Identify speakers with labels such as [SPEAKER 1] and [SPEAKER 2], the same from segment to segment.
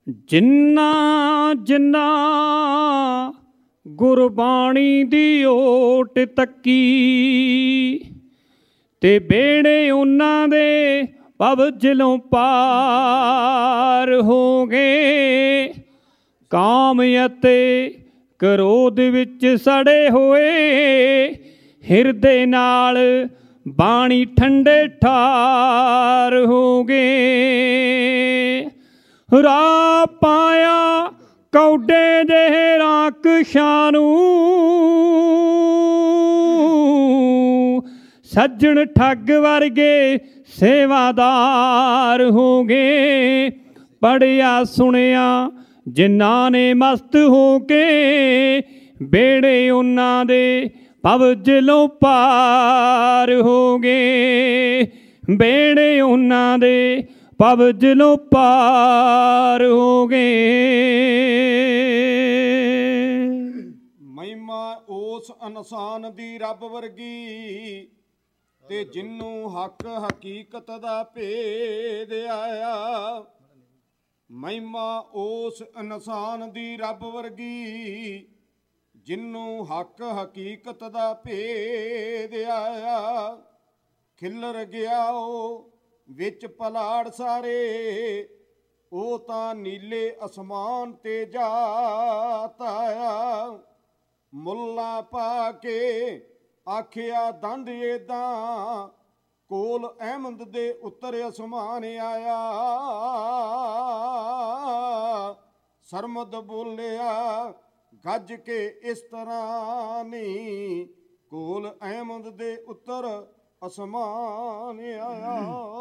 [SPEAKER 1] ਜਿੰਨਾ ਜਿੰਨਾ ਗੁਰਬਾਣੀ ਦੀ ਓਟ ਤੱਕੀ ਤੇ ਬੇੜੇ ਉਹਨਾਂ ਦੇ ਭਵ ਜਲੋਂ ਪਾਰ ਹੋ ਗਏ। ਕਾਮ ਅਤੇ ਕ੍ਰੋਧ ਵਿੱਚ ਸੜੇ ਹੋਏ ਹਿਰਦੇ ਨਾਲ ਬਾਣੀ ਠੰਡੇ ਠਾਰ ਹੋ ਗਏ। ਰਾਹ ਪਾਇਆ ਕੌਡੇ ਜਿਹੇ ਰਾਖਸ਼ਾਂ ਨੂੰ ਸੱਜਣ ਠੱਗ ਵਰਗੇ ਸੇਵਾਦਾਰ ਹੋ ਗਏ। ਪੜ੍ਹਿਆ ਸੁਣਿਆ ਜਿਨ੍ਹਾਂ ਨੇ ਮਸਤ ਹੋ ਕੇ ਬੇੜੇ ਉਹਨਾਂ ਦੇ ਭਵ ਜਲੋਂ ਪਾਰ ਹੋ ਗਏ। ਬੇੜੇ ਉਹਨਾਂ ਦੇ ਭਵ ਜਲੋਂ ਪਾਰ ਹੋ ਗਏ।
[SPEAKER 2] ਮਹਿਮਾ ਉਸ ਇਨਸਾਨ ਦੀ ਰੱਬ ਵਰਗੀ ਤੇ ਜਿਹਨੂੰ ਹੱਕ ਹਕੀਕਤ ਦਾ ਭੇਦ ਆਇਆ। ਮਹਿਮਾ ਉਸ ਇਨਸਾਨ ਦੀ ਰੱਬ ਵਰਗੀ ਜਿਹਨੂੰ ਹੱਕ ਹਕੀਕਤ ਦਾ ਭੇਦ ਆਇਆ। ਖਿਲਰ ਗਿਆ ਉਹ ਵਿੱਚ ਪਲਾੜ ਸਾਰੇ, ਉਹ ਤਾਂ ਨੀਲੇ ਅਸਮਾਨ ਤੇ ਜਾਤ ਆਇਆ। ਮੁੱਲਾ ਪਾ ਕੇ ਆਖਿਆ ਦੰਡ ਏਦਾਂ, ਕੋਲ ਅਹਿਮਦ ਦੇ ਉੱਤਰ ਅਸਮਾਨ ਆਇਆ। ਸਰਮਦ ਬੋਲਿਆ ਗੱਜ ਕੇ ਇਸ ਤਰ੍ਹਾਂ ਨੀ, ਕੋਲ ਅਹਿਮਦ ਦੇ ਉੱਤਰ ਅਸਮਾਨ ਆਇਆ।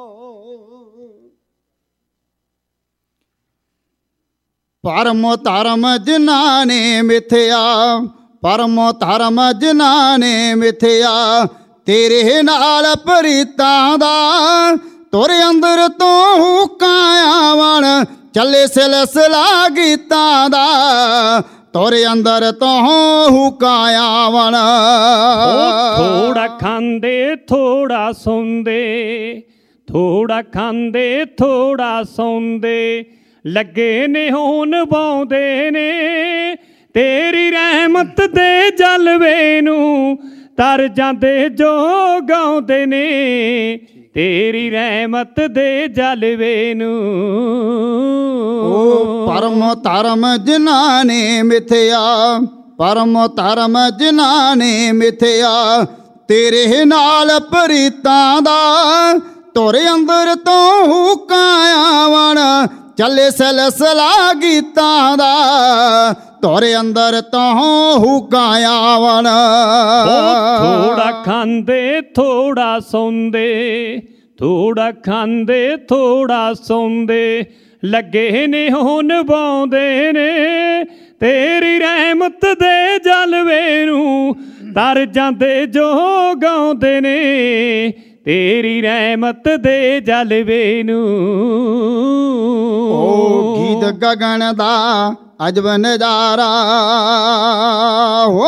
[SPEAKER 3] ਪਰਮ ਧਰਮ ਜਿਨ੍ਹਾਂ ਨੇ ਮਿਥਿਆ, ਪਰਮ ਧਰਮ ਜਿਨ੍ਹਾਂ ਨੇ ਮਿਥਿਆ, ਤੇਰੇ ਨਾਲ ਪ੍ਰੀਤਾਂ ਦਾ ਤੁਰ ਅੰਦਰ ਤੋਂ ਹੁਕਾਂ ਆਵਣ, ਚੱਲੇ ਸਿਲਸਿਲਾ ਗੀਤਾਂ ਦਾ ਤੁਰ ਅੰਦਰ ਤੋਂ ਹੁਕਾਂ ਆਵਣ।
[SPEAKER 1] ਥੋੜਾ ਖਾਂਦੇ ਥੋੜਾ ਸੌਂਦੇ, ਥੋੜਾ ਖਾਂਦੇ ਥੋੜਾ ਸੌਂਦੇ, ਲੱਗੇ ਨੇ ਹੋ ਨਿਭਾਉਂਦੇ ਨੇ ਤੇਰੀ ਰਹਿਮਤ ਦੇ ਜਲਵੇ ਨੂੰ, ਤਰ ਜਾਂਦੇ ਜੋ ਗਾਉਂਦੇ ਨੇ ਤੇਰੀ ਰਹਿਮਤ ਦੇ ਜਲਵੇ ਨੂੰ।
[SPEAKER 3] ਓ ਪਰਮ ਧਰਮ ਜਿਨ੍ਹਾਂ ਨੇ ਮਿਥਿਆ, ਪਰਮ ਧਰਮ ਜਿਨ੍ਹਾਂ ਨੇ ਮਿਥਿਆ, ਤੇਰੇ ਨਾਲ ਪ੍ਰੀਤਾਂ ਦਾ ਤੁਰ ਅੰਦਰ ਤੋਂ ਹੁਕਾਂ ਆਵਣ, ਚੱਲੇ ਸਿਲਸਿਲਾ ਗੀਤਾਂ ਦਾ ਤੁਰ ਅੰਦਰ ਤੋਂ ਹੁਕਾਂ ਆਵਣ।
[SPEAKER 1] ਥੋੜਾ ਖਾਂਦੇ ਥੋੜਾ ਸੌਂਦੇ, ਥੋੜਾ ਖਾਂਦੇ ਥੋੜਾ ਸੌਂਦੇ, ਲੱਗੇ ਨੇ ਹੋ ਨਿਭਾਉਂਦੇ ਨੇ ਤੇਰੀ ਰਹਿਮਤ ਦੇ ਜਲਵੇ ਨੂੰ, ਤਰ ਜਾਂਦੇ ਜੋ ਗਾਉਂਦੇ ਨੇ ਤੇਰੀ ਰਹਿਮਤ ਦੇ ਜਲਵੇ ਨੂੰ।
[SPEAKER 3] ਓ ਗੀਤ ਗਗਨ ਦਾ ਅਜਬ ਨਜ਼ਾਰਾ, ਹੋ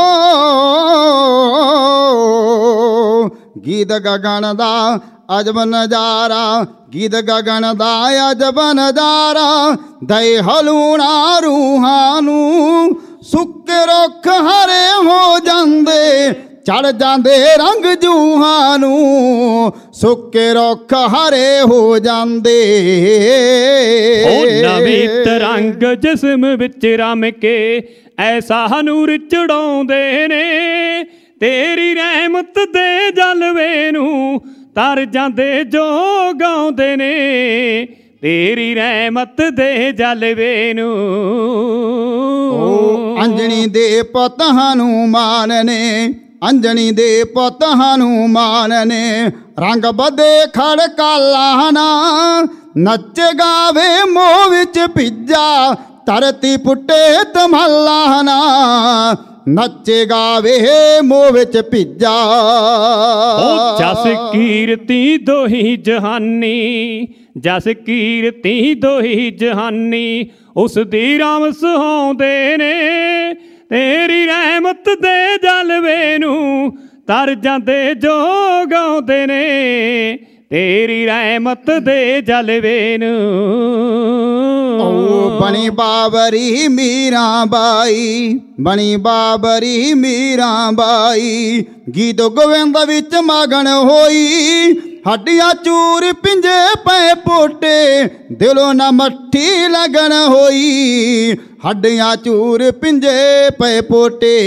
[SPEAKER 3] ਗੀਤ ਗਗਨ ਦਾ ਅਜਬ ਨਜ਼ਾਰਾ, ਗੀਤ ਗਗਨ ਦਾ ਅਜਬ ਨਜ਼ਾਰਾ, ਦਏ ਹਲੂਣਾ ਰੂਹਾਂ ਨੂੰ, ਸੁੱਕੇ ਰੁੱਖ ਹਰੇ ਹੋ ਜਾਂਦੇ, ਚੜ ਜਾਂਦੇ ਰੰਗ ਜੂਹਾਂ ਨੂੰ, ਸੁੱਕੇ ਰੁੱਖ ਹਰੇ ਹੋ ਜਾਂਦੇ।
[SPEAKER 1] ਉਹ ਨਵੇਂ ਤਰੰਗ ਜਿਸਮ ਵਿੱਚ ਰਮ ਕੇ ਐਸਾ ਨੂਰ ਚੜਾਉਂਦੇ ਨੇ ਤੇਰੀ ਰਹਿਮਤ ਦੇ ਜਲਵੇ ਨੂੰ, ਤਰ ਜਾਂਦੇ ਜੋ ਗਾਉਂਦੇ ਨੇ ਤੇਰੀ ਰਹਿਮਤ ਦੇ ਜਲਵੇ ਨੂੰ।
[SPEAKER 3] ਓ ਅੰਜਣੀ ਦੇ ਪੁੱਤ ਹਨੂਮਾਨ ਨੇ, ਅੰਜਣੀ ਦੇ ਪੁੱਤ ਹਨੂਮਾਨ ਨੇ, ਰੰਗ ਬਦੇ ਖੜਕਾਲਾ ਨਾ, ਨੱਚੇ ਗਾਵੇ ਮੋਹ ਵਿੱਚ ਭਿੱਜਾ, ਧਰਤੀ ਪੁੱਟੇ ਧਮਾਲਾ ਨਾ, ਨੱਚੇ ਗਾਵੇ ਮੋਹ ਵਿੱਚ ਭਿੱਜਾ।
[SPEAKER 1] ਉਹ ਜਸ ਕੀਰਤੀ ਦੋਹੀ ਜਹਾਨੀ, ਜਸ ਕੀਰਤੀ ਦੋਹੀ ਜਹਾਨੀ, ਉਸ ਦੀ ਰਾਮ ਸੁਹਾਉਂਦੇ ਨੇ ਤੇਰੀ ਰਹਿਮਤ ਦੇ ਜਲਵੇ ਨੂੰ, ਤਰ ਜਾਂਦੇ ਜੋ ਗਾਉਂਦੇ ਨੇ ਤੇਰੀ ਰਹਿਮਤ ਦੇ ਜਲਵੇ ਨੂੰ।
[SPEAKER 3] ਓ ਬਣੀ ਬਾਬਰੀ ਮੀਰਾਂ ਬਾਈ, ਬਣੀ ਬਾਬਰੀ ਮੀਰਾਂ ਬਾਈ, ਗੀਤ ਗੋਵਿੰਦ ਵਿੱਚ ਮਗਨ ਹੋਈ, ਹੱਡੀਆਂ ਚੂਰ ਪਿੰਜੇ ਪਏ ਪੋਟੇ, ਦਿਲੋਂ ਨਾ ਮੱਠੀ ਲਗਨ ਹੋਈ, ਹੱਡੀਆਂ ਚੂਰ ਪਿੰਜੇ ਪਏ ਪੋਟੇ।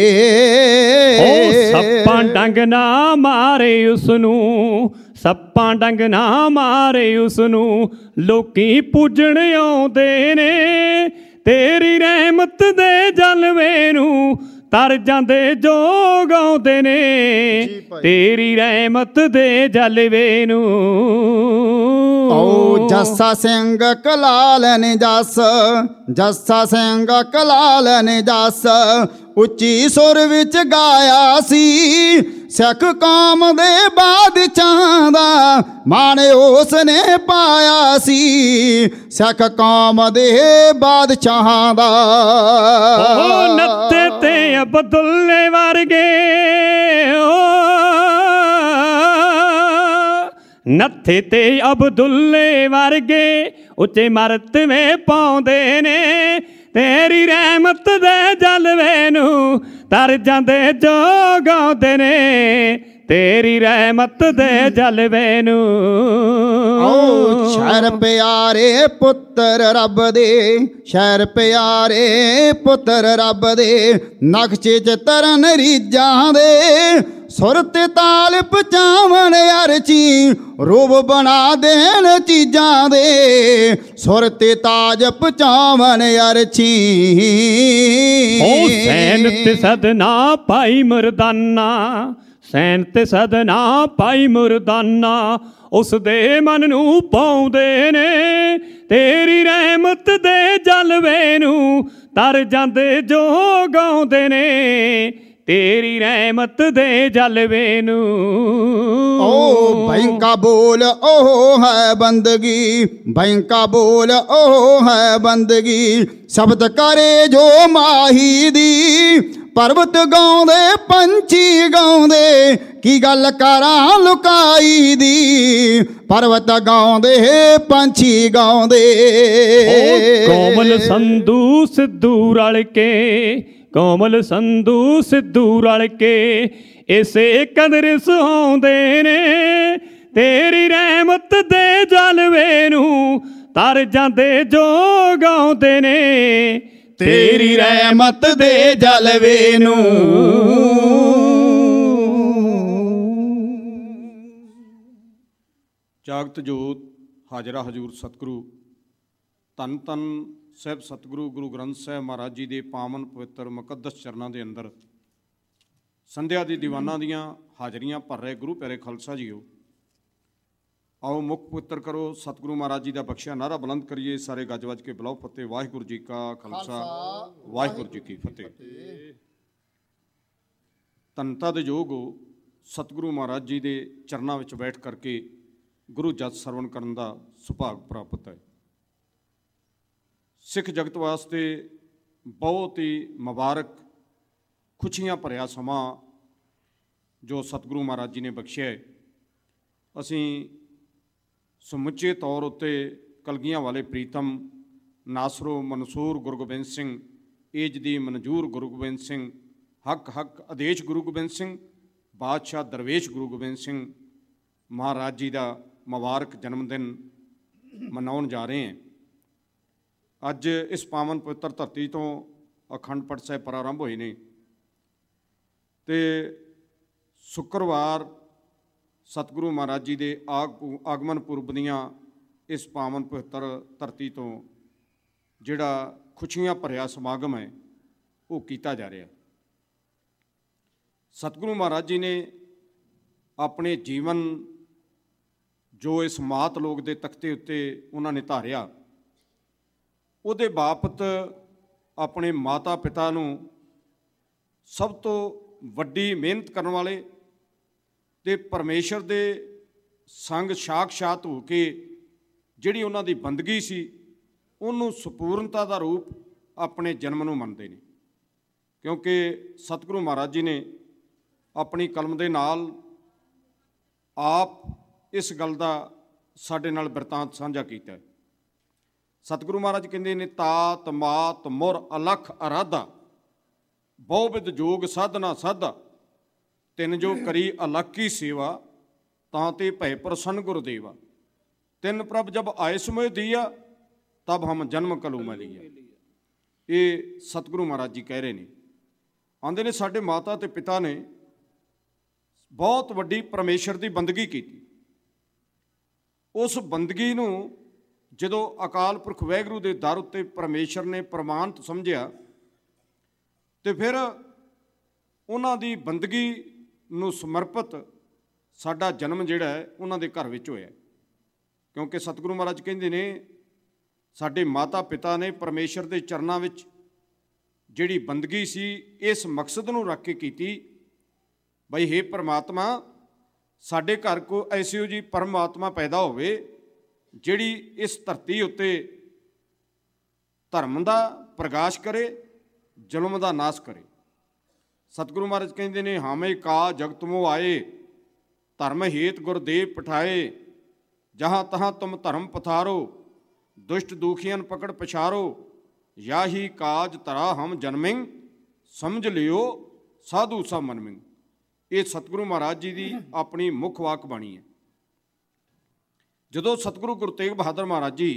[SPEAKER 1] ਓ ਸੱਪਾਂ ਡੰਗ ਨਾ ਮਾਰੇ ਉਸਨੂੰ, ਸੱਪਾਂ ਡੰਗ ਨਾ ਮਾਰੇ ਉਸਨੂੰ, ਲੋਕੀ ਪੂਜਣ ਆਉਂਦੇ ਨੇ, ਤੇਰੀ ਰਹਿਮਤ ਦੇ ਜਲਵੇ ਨੂੰ ਤਰ ਜਾਂਦੇ ਜੋ ਗਾਉਂਦੇ ਨੇ, ਤੇਰੀ ਰਹਿਮਤ ਦੇ ਜਲਵੇ ਨੂੰ।
[SPEAKER 3] ਓ ਜੱਸਾ ਸਿੰਘ ਕਲਾਲ ਨੇ ਜੱਸ, ਜੱਸਾ ਸਿੰਘ ਕਲਾਲ ਨੇ ਜੱਸ, ਉੱਚੀ ਸੁਰ ਵਿੱਚ ਗਾਇਆ ਸੀ, ਸਿੱਖ ਕੌਮ ਦੇ ਬਾਦਸ਼ਾਹਾਂ ਦਾ ਮਾਣ ਉਸ ਨੇ ਪਾਇਆ ਸੀ, ਸਿੱਖ ਕੌਮ ਦੇ ਬਾਦਸ਼ਾਹਾਂ ਦਾ।
[SPEAKER 1] ਓ ਨੱਥੇ ਤੇ ਅਬਦੁੱਲੇ ਵਰਗੇ, ਨੱਥੇ ਤੇ ਅਬਦੁੱਲੇ ਵਰਗੇ ਉੱਚੇ ਮਰਤਬੇ ਪਾਉਂਦੇ ਨੇ, ਤੇਰੀ ਰਹਿਮਤ ਦੇ ਜਲਵੇ ਨੂੰ ਤਰ ਜਾਂਦੇ ਜੋ ਗਾਉਂਦੇ ਨੇ, ਤੇਰੀ ਰਹਿਮਤ ਦੇ ਜਲਵੇ ਨੂੰ।
[SPEAKER 3] ਓ ਸ਼ਹਿਰ ਪਿਆਰੇ ਪੁੱਤਰ ਰੱਬ ਦੇ, ਸ਼ਹਿਰ ਪਿਆਰੇ ਪੁੱਤਰ ਰੱਬ ਦੇ, ਨਕਸ਼ੇ 'ਚ ਤਰਨ ਰੀਜਾਂ ਦੇ, ਸੁਰ ਤੇ ਤਾਲ ਪਹੁੰਚਾਵਣ ਅਰਚੀ, ਰੂਪ ਬਣਾ ਦੇਣ ਚੀਜ਼ਾਂ ਦੇ, ਸੁਰ ਤੇ ਤਾਜ ਪਹੁੰਚਾਵਣ ਅਰਚੀ।
[SPEAKER 1] ਓ ਸੈਨ ਤੇ ਸਦਨਾ ਭਾਈ ਮਰਦਾਨਾ, ਸੈਨ ਤੇ ਸਦਨਾ ਭਾਈ ਮਰਦਾਨਾ, ਉਸ ਦੇ ਮਨ ਨੂੰ ਪਾਉਂਦੇ ਨੇ, ਤੇਰੀ ਰਹਿਮਤ ਦੇ ਜਲਵੇ ਨੂੰ ਤਰ ਜਾਂਦੇ ਜੋ ਗਾਉਂਦੇ ਨੇ, ਤੇਰੀ ਰਹਿਮਤ ਦੇ ਜਲਵੇ ਨੂੰ।
[SPEAKER 3] ਓ ਬੈਂਕਾ ਬੋਲ ਉਹ ਹੈ ਬੰਦਗੀ, ਬੈਂਕਾ ਬੋਲ ਉਹ ਹੈ ਬੰਦਗੀ, ਸ਼ਬਦ ਕਰੇ ਜੋ ਮਾਹੀ ਦੀ, ਪਰਬਤ ਗਾਉਂਦੇ ਪੰਛੀ ਗਾਉਂਦੇ, ਕੀ ਗੱਲ ਕਰਾਂ ਲੁਕਾਈ ਦੀ, ਪਰਬਤ ਗਾਉਂਦੇ ਪੰਛੀ ਗਾਉਂਦੇ।
[SPEAKER 1] ਕੋਮਲ ਸੰਧੂ ਸਿੱਧੂ ਰਲ ਕੇ, ਕੋਮਲ ਸੰਧੂ ਸਿੱਧੂ ਰਲ ਕੇ, ਇਸੇ ਕਦਰ ਸੁਹਾਉਂਦੇ ਨੇ, ਤੇਰੀ ਰਹਿਮਤ ਦੇ ਜਲਵੇ ਨੂੰ ਤਰ ਜਾਂਦੇ ਜੋ ਗਾਉਂਦੇ ਨੇ, ਤੇਰੀ ਰਹਿਮਤ ਦੇ ਜਲਵੇ ਨੂੰ।
[SPEAKER 2] ਜਾਗਤ ਜੋਤ ਹਾਜ਼ਰਾ ਹਜ਼ੂਰ ਸਤਿਗੁਰੂ ਧੰਨ ਧੰਨ ਸਾਹਿਬ ਸਤਿਗੁਰੂ ਗੁਰੂ ਗ੍ਰੰਥ ਸਾਹਿਬ ਮਹਾਰਾਜ ਜੀ ਦੇ ਪਾਵਨ ਪਵਿੱਤਰ ਮੁਕੱਦਸ ਚਰਨਾਂ ਦੇ ਅੰਦਰ ਸੰਧਿਆ ਦੀ ਦੀਵਾਨਾਂ ਦੀਆਂ ਹਾਜ਼ਰੀਆਂ ਭਰ ਰਹੇ ਗੁਰੂ ਪਿਆਰੇ ਖਾਲਸਾ ਜੀਓ, ਆਓ ਮੁੱਖ ਪਵਿੱਤਰ ਕਰੋ ਸਤਿਗੁਰੂ ਮਹਾਰਾਜ ਜੀ ਦਾ ਬਖਸ਼ਿਆ ਨਾਰਾ ਬੁਲੰਦ ਕਰੀਏ, ਸਾਰੇ ਗੱਜ ਵੱਜ ਕੇ ਬੁਲਾਓ ਫਤਿਹ। ਵਾਹਿਗੁਰੂ ਜੀ ਕਾ ਖਾਲਸਾ, ਵਾਹਿਗੁਰੂ ਜੀ ਕੀ ਫਤਿਹ। ਧੰਨਤਾ ਦੇ ਯੋਗ ਹੋ ਸਤਿਗੁਰੂ ਮਹਾਰਾਜ ਜੀ ਦੇ ਚਰਨਾਂ ਵਿੱਚ ਬੈਠ ਕਰਕੇ ਗੁਰੂ ਜਸ ਸਰਵਣ ਕਰਨ ਦਾ ਸੁਭਾਗ ਪ੍ਰਾਪਤ ਹੈ। ਸਿੱਖ ਜਗਤ ਵਾਸਤੇ ਬਹੁਤ ਹੀ ਮੁਬਾਰਕ ਖੁਸ਼ੀਆਂ ਭਰਿਆ ਸਮਾਂ ਜੋ ਸਤਿਗੁਰੂ ਮਹਾਰਾਜ ਜੀ ਨੇ ਬਖਸ਼ਿਆ ਹੈ। ਅਸੀਂ ਸਮੁੱਚੇ ਤੌਰ ਉੱਤੇ ਕਲਗੀਆਂ ਵਾਲੇ ਪ੍ਰੀਤਮ ਨਾਸਰੋ ਮਨਸੂਰ ਗੁਰੂ ਗੋਬਿੰਦ ਸਿੰਘ, ਏਜ ਦੀ ਮਨਜੂਰ ਗੁਰੂ ਗੋਬਿੰਦ ਸਿੰਘ, ਹੱਕ ਹੱਕ ਆਦੇਸ਼ ਗੁਰੂ ਗੋਬਿੰਦ ਸਿੰਘ, ਬਾਦਸ਼ਾਹ ਦਰਵੇਸ਼ ਗੁਰੂ ਗੋਬਿੰਦ ਸਿੰਘ ਮਹਾਰਾਜ ਜੀ ਦਾ ਮੁਬਾਰਕ ਜਨਮ ਦਿਨ ਮਨਾਉਣ ਜਾ ਰਹੇ ਹਾਂ। ਅੱਜ ਇਸ ਪਾਵਨ ਪਵਿੱਤਰ ਧਰਤੀ ਤੋਂ ਅਖੰਡ ਪਾਠ ਸਾਹਿਬ ਪ੍ਰਾਰੰਭ ਹੋਏ ਨੇ ਅਤੇ ਸ਼ੁੱਕਰਵਾਰ ਸਤਿਗੁਰੂ ਮਹਾਰਾਜ ਜੀ ਦੇ ਆਗਮਨ ਪੁਰਬ ਦੀਆਂ ਇਸ ਪਾਵਨ ਪਵਿੱਤਰ ਧਰਤੀ ਤੋਂ ਜਿਹੜਾ ਖੁਸ਼ੀਆਂ ਭਰਿਆ ਸਮਾਗਮ ਹੈ ਉਹ ਕੀਤਾ ਜਾ ਰਿਹਾ। ਸਤਿਗੁਰੂ ਮਹਾਰਾਜ ਜੀ ਨੇ ਆਪਣੇ ਜੀਵਨ ਜੋ ਇਸ ਮਾਤ ਲੋਕ ਦੇ ਤਖਤੇ ਉੱਤੇ ਉਹਨਾਂ ਨੇ ਧਾਰਿਆ, ਉਹਦੇ ਬਾਬਤ ਆਪਣੇ ਮਾਤਾ ਪਿਤਾ ਨੂੰ ਸਭ ਤੋਂ ਵੱਡੀ ਮਿਹਨਤ ਕਰਨ ਵਾਲੇ ਅਤੇ ਪਰਮੇਸ਼ਰ ਦੇ ਸੰਗ ਸਾਖਸ਼ਾਤ ਹੋ ਕੇ ਜਿਹੜੀ ਉਹਨਾਂ ਦੀ ਬੰਦਗੀ ਸੀ ਉਹਨੂੰ ਸੰਪੂਰਨਤਾ ਦਾ ਰੂਪ ਆਪਣੇ ਜਨਮ ਨੂੰ ਮੰਨਦੇ ਨੇ, ਕਿਉਂਕਿ ਸਤਿਗੁਰੂ ਮਹਾਰਾਜ ਜੀ ਨੇ ਆਪਣੀ ਕਲਮ ਦੇ ਨਾਲ ਆਪ ਇਸ ਗੱਲ ਦਾ ਸਾਡੇ ਨਾਲ ਬਿਰਤਾਂਤ ਸਾਂਝਾ ਕੀਤਾ। ਸਤਿਗੁਰੂ ਮਹਾਰਾਜ ਕਹਿੰਦੇ ਨੇ, ਤਾਤ ਮਾਤ ਮੁਰ ਅਲਖ ਅਰਾਧਾ, ਬਹੁ ਵਿਦ ਜੋਗ ਸਾਧਨਾ ਸਾਧਾ, ਤਿਨ ਜੋ ਕਰੀ ਅਲਖ ਕੀ ਸੇਵਾ, ਤਾਂ ਤੇ ਭੈ ਪ੍ਰਸੰਨ ਗੁਰਦੇਵਾ। ਤਿੰਨ ਪ੍ਰਭ ਜਬ ਆਏ ਸਮੋਏ ਦੀਆ, ਤਬ ਹਮ ਜਨਮ ਕਲੂ ਮੈਂ ਲਿਆ। ਇਹ ਸਤਿਗੁਰੂ ਮਹਾਰਾਜ ਜੀ ਕਹਿ ਰਹੇ ਨੇ। ਆਂਦੇ ਨੇ ਸਾਡੇ ਮਾਤਾ ਤੇ ਪਿਤਾ ਨੇ ਬਹੁਤ ਵੱਡੀ ਪਰਮੇਸ਼ਰ ਦੀ ਬੰਦਗੀ ਕੀਤੀ। ਉਸ ਬੰਦਗੀ ਨੂੰ ਜਦੋਂ ਅਕਾਲ ਪੁਰਖ ਵਾਹਿਗੁਰੂ ਦੇ ਦਰ ਉੱਤੇ ਪਰਮੇਸ਼ਰ ਨੇ ਪ੍ਰਮਾਣਿਤ ਸਮਝਿਆ, ਤੇ ਫਿਰ ਉਹਨਾਂ ਦੀ ਬੰਦਗੀ ਨੂੰ ਸਮਰਪਿਤ ਸਾਡਾ ਜਨਮ ਜਿਹੜਾ ਹੈ ਉਹਨਾਂ ਦੇ ਘਰ ਵਿੱਚ ਹੋਇਆ। ਕਿਉਂਕਿ ਸਤਿਗੁਰੂ ਮਹਾਰਾਜ ਕਹਿੰਦੇ ਨੇ, ਸਾਡੇ ਮਾਤਾ ਪਿਤਾ ਨੇ ਪਰਮੇਸ਼ਰ ਦੇ ਚਰਨਾਂ ਵਿੱਚ ਜਿਹੜੀ ਬੰਦਗੀ ਸੀ ਇਸ ਮਕਸਦ ਨੂੰ ਰੱਖ ਕੇ ਕੀਤੀ, ਬਈ ਹੇ ਪਰਮਾਤਮਾ, ਸਾਡੇ ਘਰ ਕੋ ਐਸੀ ਜੀ ਪਰਮਾਤਮਾ ਪੈਦਾ ਹੋਵੇ ਜਿਹੜੀ ਇਸ ਧਰਤੀ ਉੱਤੇ ਧਰਮ ਦਾ ਪ੍ਰਗਾਸ਼ ਕਰੇ, ਜ਼ੁਲਮ ਦਾ ਨਾਸ਼ ਕਰੇ। ਸਤਿਗੁਰੂ ਮਹਾਰਾਜ ਕਹਿੰਦੇ ਨੇ, ਹਾਮੇ ਕਾ ਜਗਤ ਮੋ ਆਏ, ਧਰਮ ਹੇਤ ਗੁਰਦੇਵ ਪਠਾਏ, ਜਹਾਂ ਤਹਾਂ ਤੁਮ ਧਰਮ ਪਥਾਰੋ, ਦੁਸ਼ਟ ਦੂਖੀਆਂ ਪਕੜ ਪਛਾਰੋ, ਯਾਹੀ ਕਾਜ ਧਰਾ ਹਮ ਜਨਮਿੰਗ, ਸਮਝ ਲਿਓ ਸਾਧੂ ਸਭ ਮਨਮਿੰਗ। ਇਹ ਸਤਿਗੁਰੂ ਮਹਾਰਾਜ ਜੀ ਦੀ ਆਪਣੀ ਮੁੱਖ ਵਾਕ ਬਾਣੀ ਹੈ। ਜਦੋਂ ਸਤਿਗੁਰੂ ਗੁਰੂ ਤੇਗ ਬਹਾਦਰ ਮਹਾਰਾਜ ਜੀ